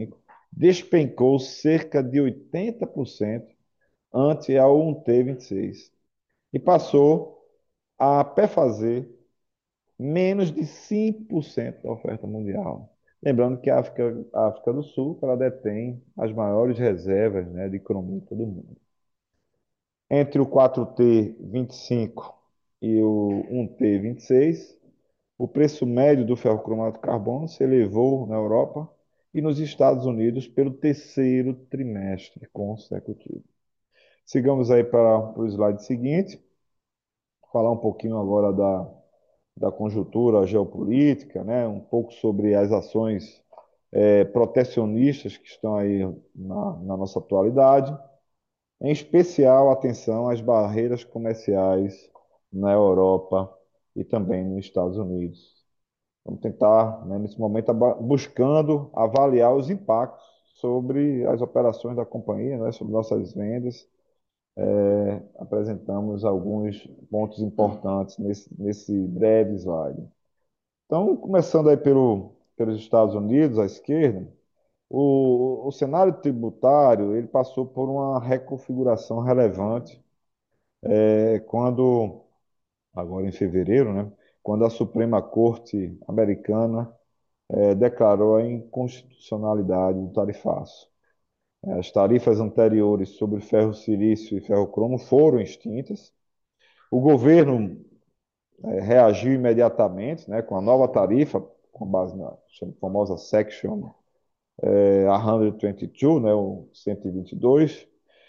despencou cerca de oitenta por cento ante a um T vinte e seis e passou a perfazer menos de cinco por cento da oferta mundial. Lembrando que a África, a África do Sul ela detém as maiores reservas, né, de cromita do mundo. Entre o quatro T vinte e cinco e o um T vinte e seis, o preço médio do ferrocromato de carbono se elevou na Europa e nos Estados Unidos pelo terceiro trimestre consecutivo. Sigamos aí para, para o slide seguinte, falar um pouquinho agora da, da conjuntura geopolítica, né? Um pouco sobre as ações eh, protecionistas que estão aí na, na nossa atualidade. Em especial, atenção às barreiras comerciais na Europa e também nos Estados Unidos. Vamos tentar, né, nesse momento, aba- buscando avaliar os impactos sobre as operações da companhia, né, sobre nossas vendas. É, apresentamos alguns pontos importantes nesse, nesse breve slide. Então, começando aí pelo, pelos Estados Unidos, à esquerda, o, o cenário tributário ele passou por uma reconfiguração relevante é, quando, agora em fevereiro, né, quando a Suprema Corte Americana eh, declarou a inconstitucionalidade do tarifaço. As tarifas anteriores sobre ferro silício e ferro cromo foram extintas. O governo eh, reagiu imediatamente, né, com a nova tarifa, com base na famosa Section eh, cento e vinte e dois, né, o cento e vinte e dois,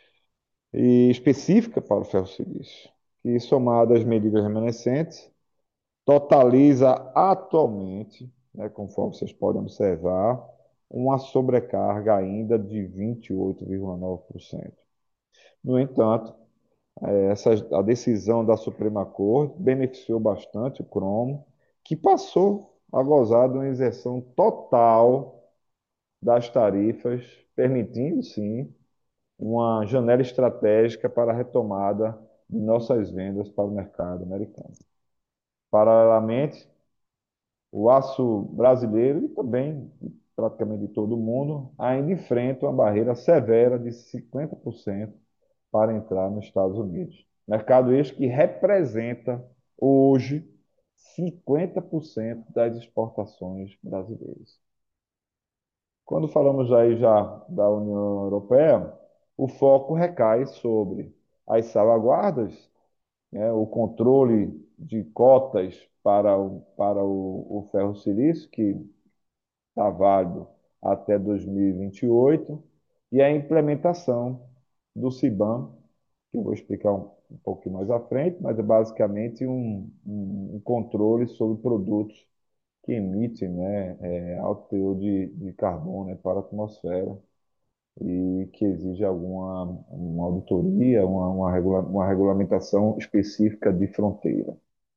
e específica para o ferro silício, que, somado às medidas remanescentes, totaliza atualmente, né, conforme vocês podem observar, uma sobrecarga ainda de vinte e oito vírgula nove por cento. No entanto, essa, a decisão da Suprema Corte beneficiou bastante o cromo, que passou a gozar de uma isenção total das tarifas, permitindo, sim, uma janela estratégica para a retomada de nossas vendas para o mercado americano. Paralelamente, o aço brasileiro e também praticamente de todo mundo ainda enfrenta uma barreira severa de cinquenta por cento para entrar nos Estados Unidos. Mercado este que representa hoje cinquenta por cento das exportações brasileiras. Quando falamos aí já da União Europeia, o foco recai sobre as salvaguardas, né, o controle de cotas para o, para o, o ferro silício, que está válido até dois mil e vinte e oito, e a implementação do CBAM, que eu vou explicar um, um pouquinho mais à frente, mas é basicamente um, um, um controle sobre produtos que emitem, né, é, alto teor de, de carbono, né, para a atmosfera e que exige alguma uma auditoria, uma, uma, regula, uma regulamentação específica de fronteira.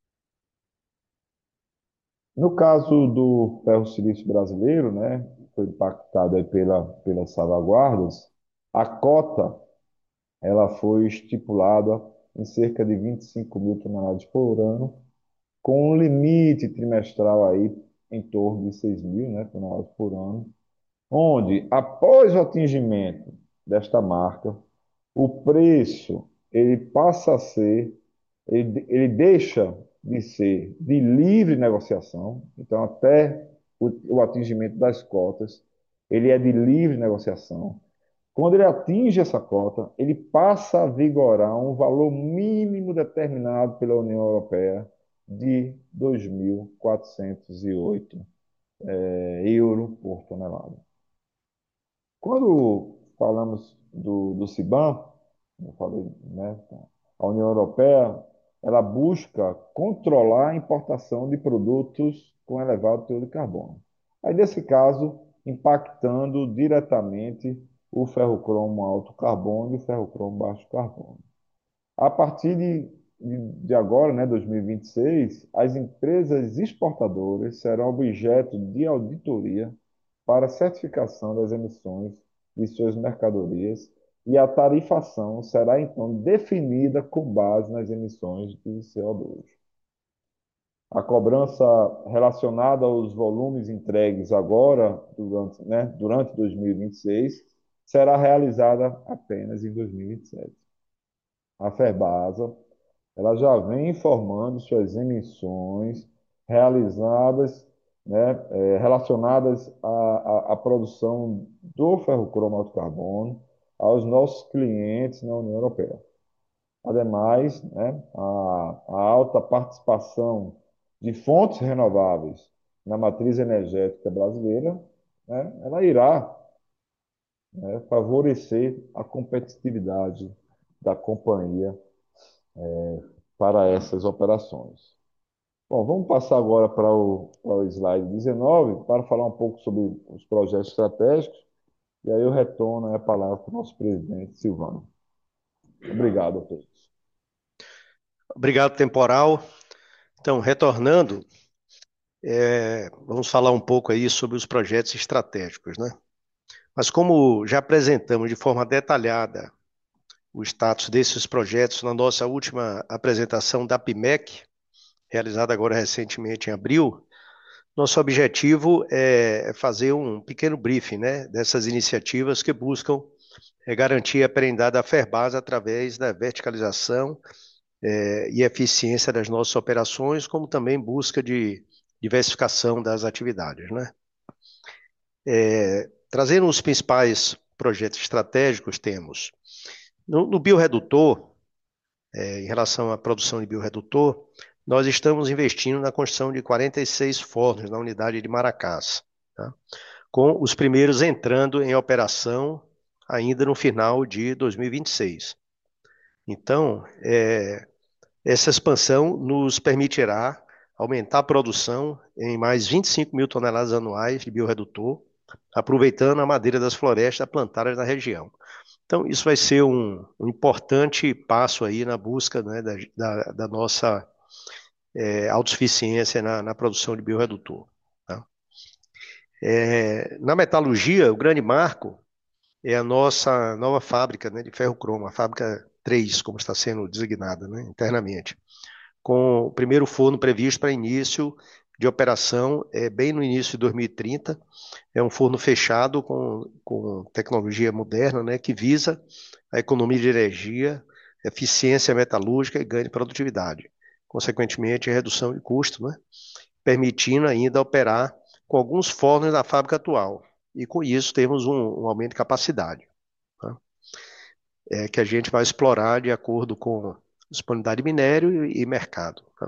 No caso do ferro silício brasileiro, né, foi impactado aí pela, pelas salvaguardas, a cota ela foi estipulada em cerca de vinte e cinco mil toneladas por ano, com um limite trimestral aí em torno de seis mil, né, toneladas por ano, onde, após o atingimento desta marca, o preço ele passa a ser, ele, ele deixa de ser de livre negociação, então até o, o atingimento das cotas, ele é de livre negociação. Quando ele atinge essa cota, ele passa a vigorar um valor mínimo determinado pela União Europeia de dois mil quatrocentos e oito é, euros por tonelada. Quando falamos do, do CBAM, eu falei, né, a União Europeia, ela busca controlar a importação de produtos com elevado teor de carbono. Aí, nesse caso, impactando diretamente o ferrocromo alto carbono e o ferrocromo baixo carbono. A partir de, de, de agora, né, dois mil e vinte e seis, as empresas exportadoras serão objeto de auditoria para certificação das emissões de suas mercadorias e a tarifação será então definida com base nas emissões de C O dois. A cobrança relacionada aos volumes entregues agora, durante, né, durante dois mil e vinte e seis, será realizada apenas em dois mil e vinte e sete. A Ferbasa, ela já vem informando suas emissões realizadas, né, eh, relacionadas à, à, à produção do ferrocromo alto carbono aos nossos clientes na União Europeia. Ademais, né, a, a alta participação de fontes renováveis na matriz energética brasileira, né, ela irá, né, favorecer a competitividade da companhia para essas operações. Bom, vamos passar agora para o, para o slide dezenove, para falar um pouco sobre os projetos estratégicos, e aí eu retorno a palavra para o nosso presidente Silvano. Obrigado a todos. Obrigado, Temporal. Então, retornando, é, vamos falar um pouco aí sobre os projetos estratégicos, né? Mas como já apresentamos de forma detalhada o status desses projetos na nossa última apresentação da PIMEC, realizada agora recentemente em abril, nosso objetivo é fazer um pequeno briefing, né, dessas iniciativas que buscam é, garantir a perennidade da Ferbasa através da verticalização é, e eficiência das nossas operações, como também busca de diversificação das atividades, né? É, trazendo os principais projetos estratégicos, temos no, no bioredutor, é, em relação à produção de bioredutor, nós estamos investindo na construção de quarenta e seis fornos na unidade de Maracás, tá? Com os primeiros entrando em operação ainda no final de dois mil e vinte e seis. Então, é, essa expansão nos permitirá aumentar a produção em mais vinte e cinco mil toneladas anuais de bioredutor, aproveitando a madeira das florestas plantadas na região. Então, isso vai ser um, um importante passo aí na busca, né, da, da, da nossa é, autossuficiência na, na produção de bioredutor, tá? É, na metalurgia, o grande marco é a nossa nova fábrica, né, de ferrocromo, a fábrica três, como está sendo designada, né, internamente, com o primeiro forno previsto para início de operação é, bem no início de dois mil e trinta. É um forno fechado com, com tecnologia moderna, né, que visa a economia de energia, eficiência metalúrgica e ganho de produtividade. Consequentemente, a redução de custo, né, permitindo ainda operar com alguns fornos da fábrica atual. E com isso temos um, um aumento de capacidade, tá? É, que a gente vai explorar de acordo com disponibilidade de minério e, e mercado, tá?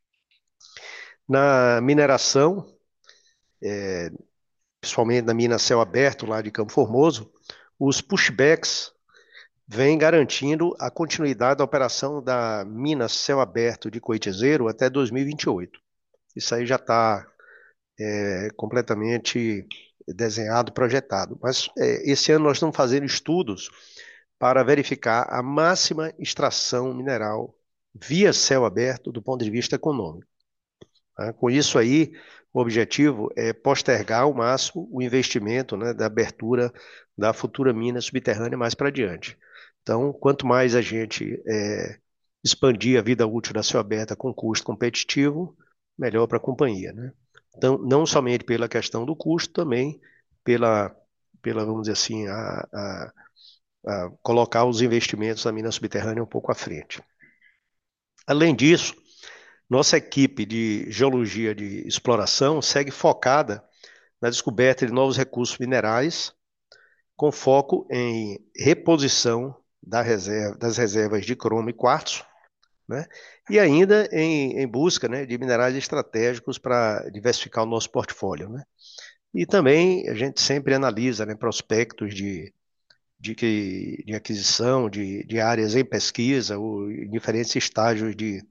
Na mineração, é, principalmente na mina céu aberto lá de Campo Formoso, os pushbacks vêm garantindo a continuidade da operação da mina céu aberto de Coitizeiro até dois mil e vinte e oito. Isso aí já está é, completamente desenhado, projetado. Mas é, esse ano nós estamos fazendo estudos para verificar a máxima extração mineral via céu aberto do ponto de vista econômico, tá? Com isso aí, o objetivo é postergar ao máximo o investimento, né, da abertura da futura mina subterrânea mais para adiante. Então, quanto mais a gente é, expandir a vida útil da céu aberta com custo competitivo, melhor para a companhia, né? Então, não somente pela questão do custo, também pela, pela vamos dizer assim, a, a, a colocar os investimentos da mina subterrânea um pouco à frente. Além disso, nossa equipe de geologia de exploração segue focada na descoberta de novos recursos minerais, com foco em reposição da reserva, das reservas de cromo e quartzo, né? E ainda em, em busca, né, de minerais estratégicos para diversificar o nosso portfólio, né? E também a gente sempre analisa, né, prospectos de, de, de aquisição de, de áreas em pesquisa ou em diferentes estágios de,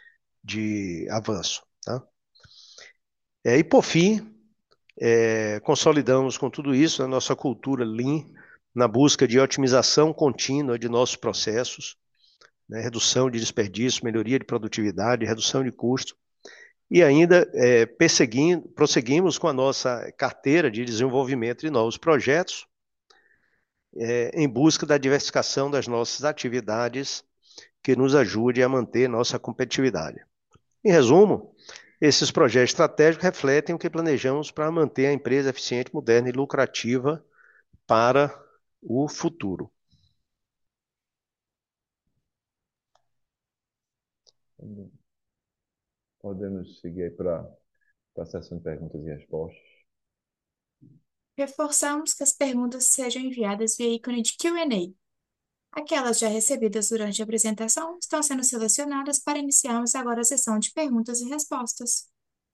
de avanço, tá? É, e por fim, é, consolidamos com tudo isso a nossa cultura Lean na busca de otimização contínua de nossos processos, né, redução de desperdício, melhoria de produtividade, redução de custo, e ainda é, perseguindo, prosseguimos com a nossa carteira de desenvolvimento de novos projetos, é, em busca da diversificação das nossas atividades que nos ajude a manter nossa competitividade. Em resumo, Esses projetos estratégicos refletem o que planejamos para manter a empresa eficiente, moderna e lucrativa para o futuro. Podemos seguir aí para a sessão de perguntas e respostas. Reforçamos que as perguntas sejam enviadas via ícone de Q and A. Aquelas já recebidas durante a apresentação estão sendo selecionadas para iniciarmos agora a sessão de perguntas e respostas.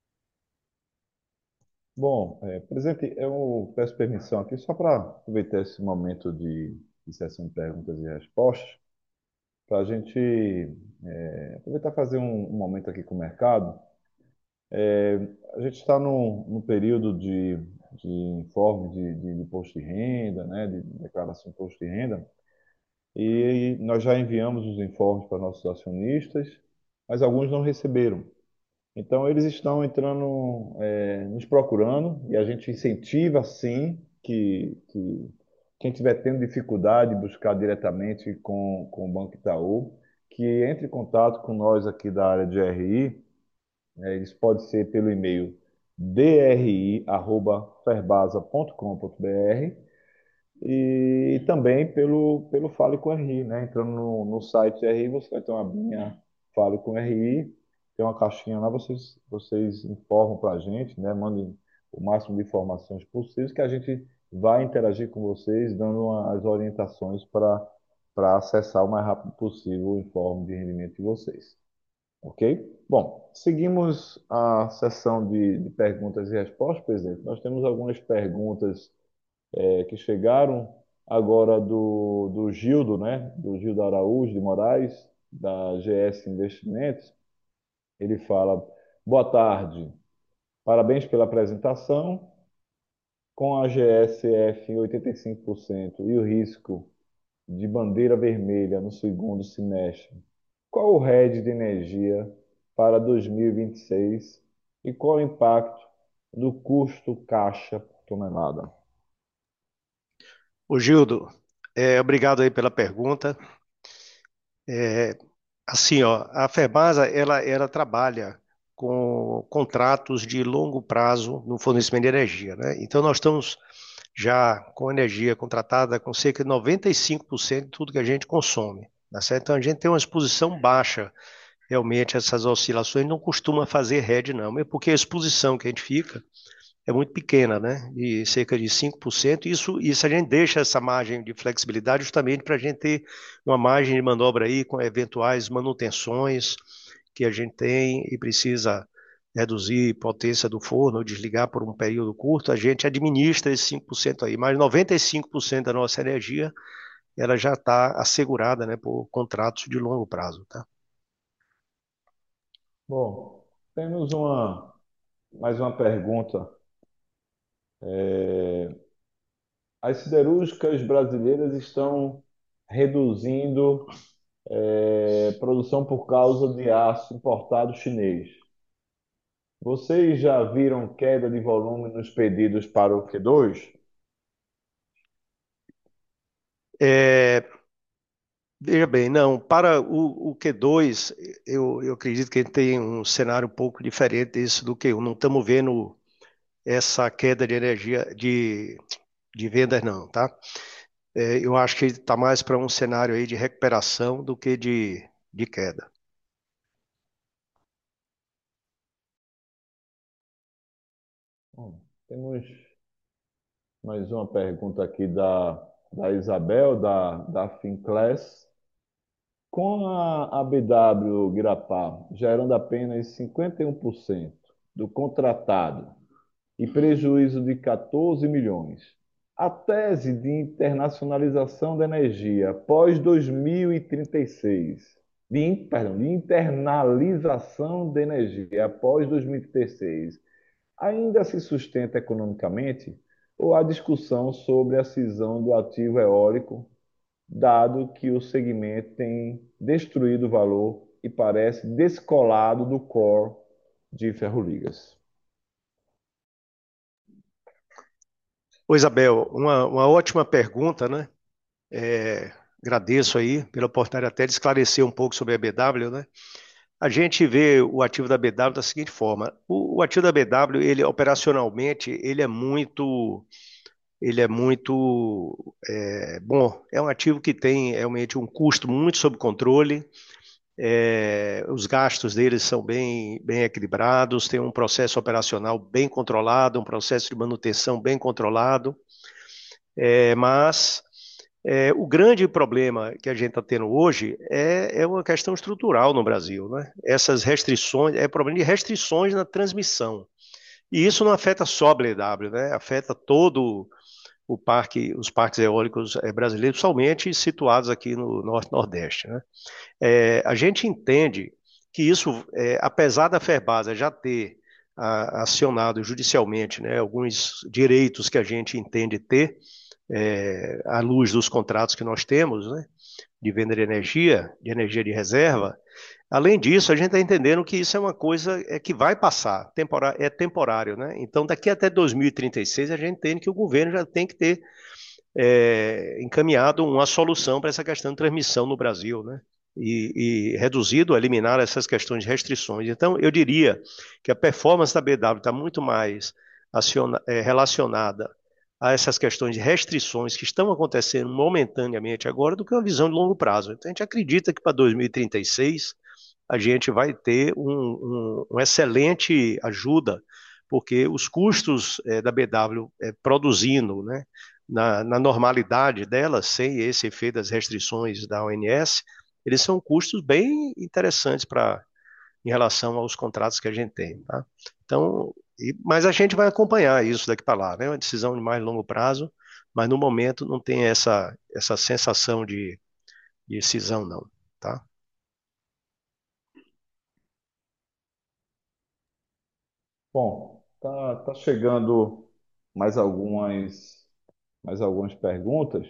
Bom, é, presidente, eu peço permissão aqui só para aproveitar esse momento de, de sessão de perguntas e respostas, para a gente é, aproveitar e fazer um, um momento aqui com o mercado. É, a gente está no, no período de, de informe de, de, de imposto de renda, né, de declaração de imposto de renda, e nós já enviamos os informes para nossos acionistas, mas alguns não receberam. Então, eles estão entrando, é, nos procurando, e a gente incentiva, sim, que, que quem estiver tendo dificuldade, buscar diretamente com, com o Banco Itaú, que entre em contato com nós aqui da área de R I. É, isso pode ser pelo e-mail d r i arroba ferbasa ponto com ponto b r e também pelo, pelo Fale com R I, né? Entrando no, no site R I, você vai ter uma abinha Fale com R I, tem uma caixinha lá, vocês, vocês informam para a gente, né? Mandem o máximo de informações possíveis que a gente vai interagir com vocês, dando uma- as orientações para para acessar o mais rápido possível o informe de rendimento de vocês. Ok? Bom, seguimos a sessão de, de perguntas e respostas, presidente. Nós temos algumas perguntas é, que chegaram agora do, do Gildo, né? Do Gildo Araújo de Moraes, da G S Investimentos. Ele fala: boa tarde, parabéns pela apresentação. Com a G S F em oitenta e cinco por cento e o risco de bandeira vermelha no segundo semestre, qual o hedge de energia para dois mil e vinte e seis e qual o impacto do custo caixa por tonelada? Ô Gildo, é, obrigado aí pela pergunta. É, assim, ó, a Ferbasa, ela, ela trabalha com contratos de longo prazo no fornecimento de energia, né? Então, nós estamos já com energia contratada com cerca de noventa e cinco por cento de tudo que a gente consome, tá certo? Então, a gente tem uma exposição baixa, realmente, a essas oscilações, não costuma fazer hedge, não, mesmo porque a exposição que a gente fica é muito pequena, né? De cerca de cinco por cento. Isso, isso a gente deixa essa margem de flexibilidade justamente para a gente ter uma margem de manobra aí com eventuais manutenções que a gente tem e precisa reduzir potência do forno ou desligar por um período curto, a gente administra esses cinco por cento aí, mas noventa e cinco por cento da nossa energia ela já está assegurada, né, por contratos de longo prazo, tá? Bom, temos uma, mais uma pergunta. É, as siderúrgicas brasileiras estão reduzindo é, produção por causa de aço importado chinês. Vocês já viram queda de volume nos pedidos para o Q dois? É, veja bem, não, para o, o Q dois, eu, eu acredito que ele tem um cenário um pouco diferente desse do Q um. Não estamos vendo essa queda de energia, de, de vendas, não, tá? É, eu acho que ele está mais para um cenário aí de recuperação do que de, de queda. Bom, temos mais uma pergunta aqui da, da Isabel, da, da Finclass. Com a, a B W Guirapá gerando apenas cinquenta e um por cento do contratado e prejuízo de quatorze milhões, a tese de internacionalização da energia pós dois mil e trinta e seis, de, in- perdão, de internalização da energia após dois mil e trinta e seis, ainda se sustenta economicamente ou há discussão sobre a cisão do ativo eólico, dado que o segmento tem destruído o valor e parece descolado do core de Ferroligas? Ô Isabel, uma, uma ótima pergunta, né? É, agradeço aí pela oportunidade até de esclarecer um pouco sobre a B W, né? a gente vê o ativo da B W da seguinte forma: o, o ativo da B W, ele operacionalmente, ele é muito, ele é muito é, bom. É um ativo que tem realmente um custo muito sob controle. É, os gastos deles são bem, bem equilibrados, tem um processo operacional bem controlado, um processo de manutenção bem controlado. É, mas é, o grande problema que a gente está tendo hoje é, é uma questão estrutural no Brasil, né? Essas restrições, é problema de restrições na transmissão. E isso não afeta só a B W W, né? Afeta todo o parque, os parques eólicos é, brasileiros, somente situados aqui no Norte-Nordeste, né? É, a gente entende que isso, é, apesar da Ferbasa já ter a, acionado judicialmente, né, alguns direitos que a gente entende ter, é, à luz dos contratos que nós temos, né, de venda de energia, de energia de reserva. Além disso, a gente está entendendo que isso é uma coisa é, que vai passar, tempora, é temporário, né? Então, daqui até dois mil e trinta e seis, a gente entende que o governo já tem que ter é, encaminhado uma solução para essa questão de transmissão no Brasil, né? E, e reduzido, eliminar essas questões de restrições. Então, eu diria que a performance da B W está muito mais aciona, é, relacionada a essas questões de restrições que estão acontecendo momentaneamente agora do que uma visão de longo prazo. Então, a gente acredita que para dois mil e trinta e seis a gente vai ter um, um, uma excelente ajuda, porque os custos é, da B W é, produzindo, né, na, na normalidade dela, sem esse efeito das restrições da O N S, eles são custos bem interessantes para em relação aos contratos que a gente tem, tá? Então, e, mas a gente vai acompanhar isso daqui para lá, né? Uma decisão de mais longo prazo, mas no momento não tem essa essa sensação de, de cisão, não, tá? Bom, tá, tá chegando mais algumas, mais algumas perguntas.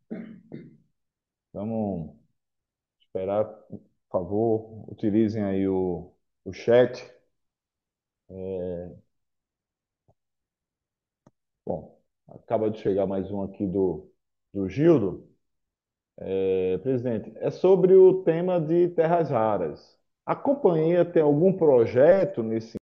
Vamos esperar, por favor, utilizem aí o, o chat. É, bom, acaba de chegar mais um aqui do, do Gildo. É, presidente, é sobre o tema de terras raras. A companhia tem algum projeto nesse.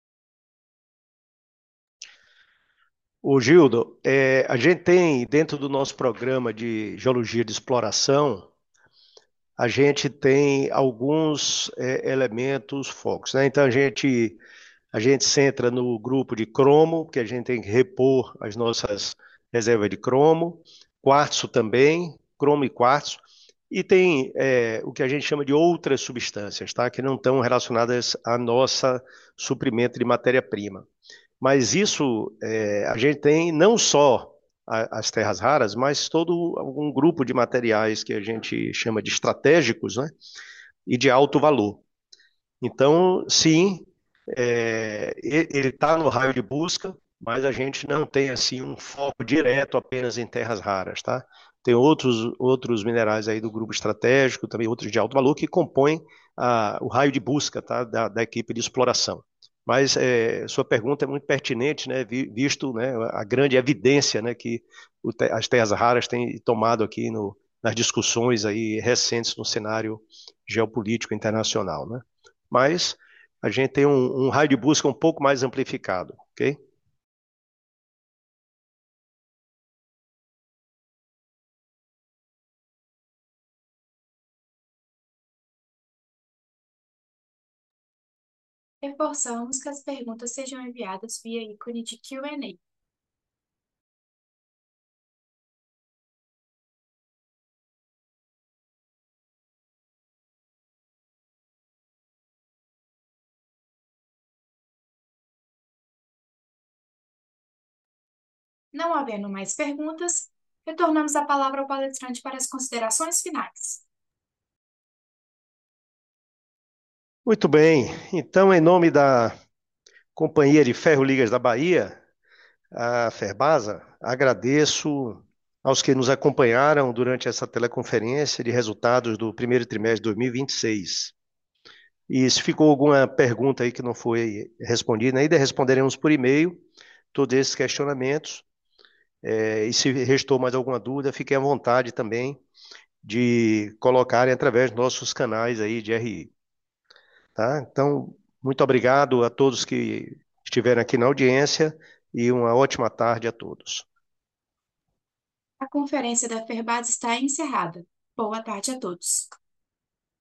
O Gildo, é, a gente tem dentro do nosso programa de geologia de exploração, a gente tem alguns é, elementos focos, né? Então a gente a gente centra no grupo de cromo, que a gente tem que repor as nossas reservas de cromo, quartzo também, cromo e quartzo, e tem é, o que a gente chama de outras substâncias, tá? Que não estão relacionadas a nossa suprimento de matéria-prima. Mas isso é, a gente tem não só a, as terras raras, mas todo um grupo de materiais que a gente chama de estratégicos, né? E de alto valor. Então, sim, é, ele está no raio de busca, mas a gente não tem assim um foco direto apenas em terras raras, tá? Tem outros, outros minerais aí do grupo estratégico, também outros de alto valor, que compõem a, o raio de busca, tá? da, da equipe de exploração. Mas é, sua pergunta é muito pertinente, né? Visto, né, a grande evidência, né, que o, as terras raras têm tomado aqui no, nas discussões aí recentes no cenário geopolítico internacional, né? Mas a gente tem um, um raio de busca um pouco mais amplificado, ok? Reforçamos que as perguntas sejam enviadas via ícone de Q and A. Não havendo mais perguntas, retornamos a palavra ao palestrante para as considerações finais. Muito bem. Então, em nome da Companhia de Ferro Ligas da Bahia, a Ferbasa, agradeço aos que nos acompanharam durante essa teleconferência de resultados do primeiro trimestre de dois mil e vinte e seis. E se ficou alguma pergunta aí que não foi respondida, ainda responderemos por e-mail todos esses questionamentos. É, e se restou mais alguma dúvida, fiquem à vontade também de colocarem através dos nossos canais aí de R I. Tá? Então, muito obrigado a todos que estiveram aqui na audiência e uma ótima tarde a todos. A conferência da Ferbasa está encerrada. Boa tarde a todos.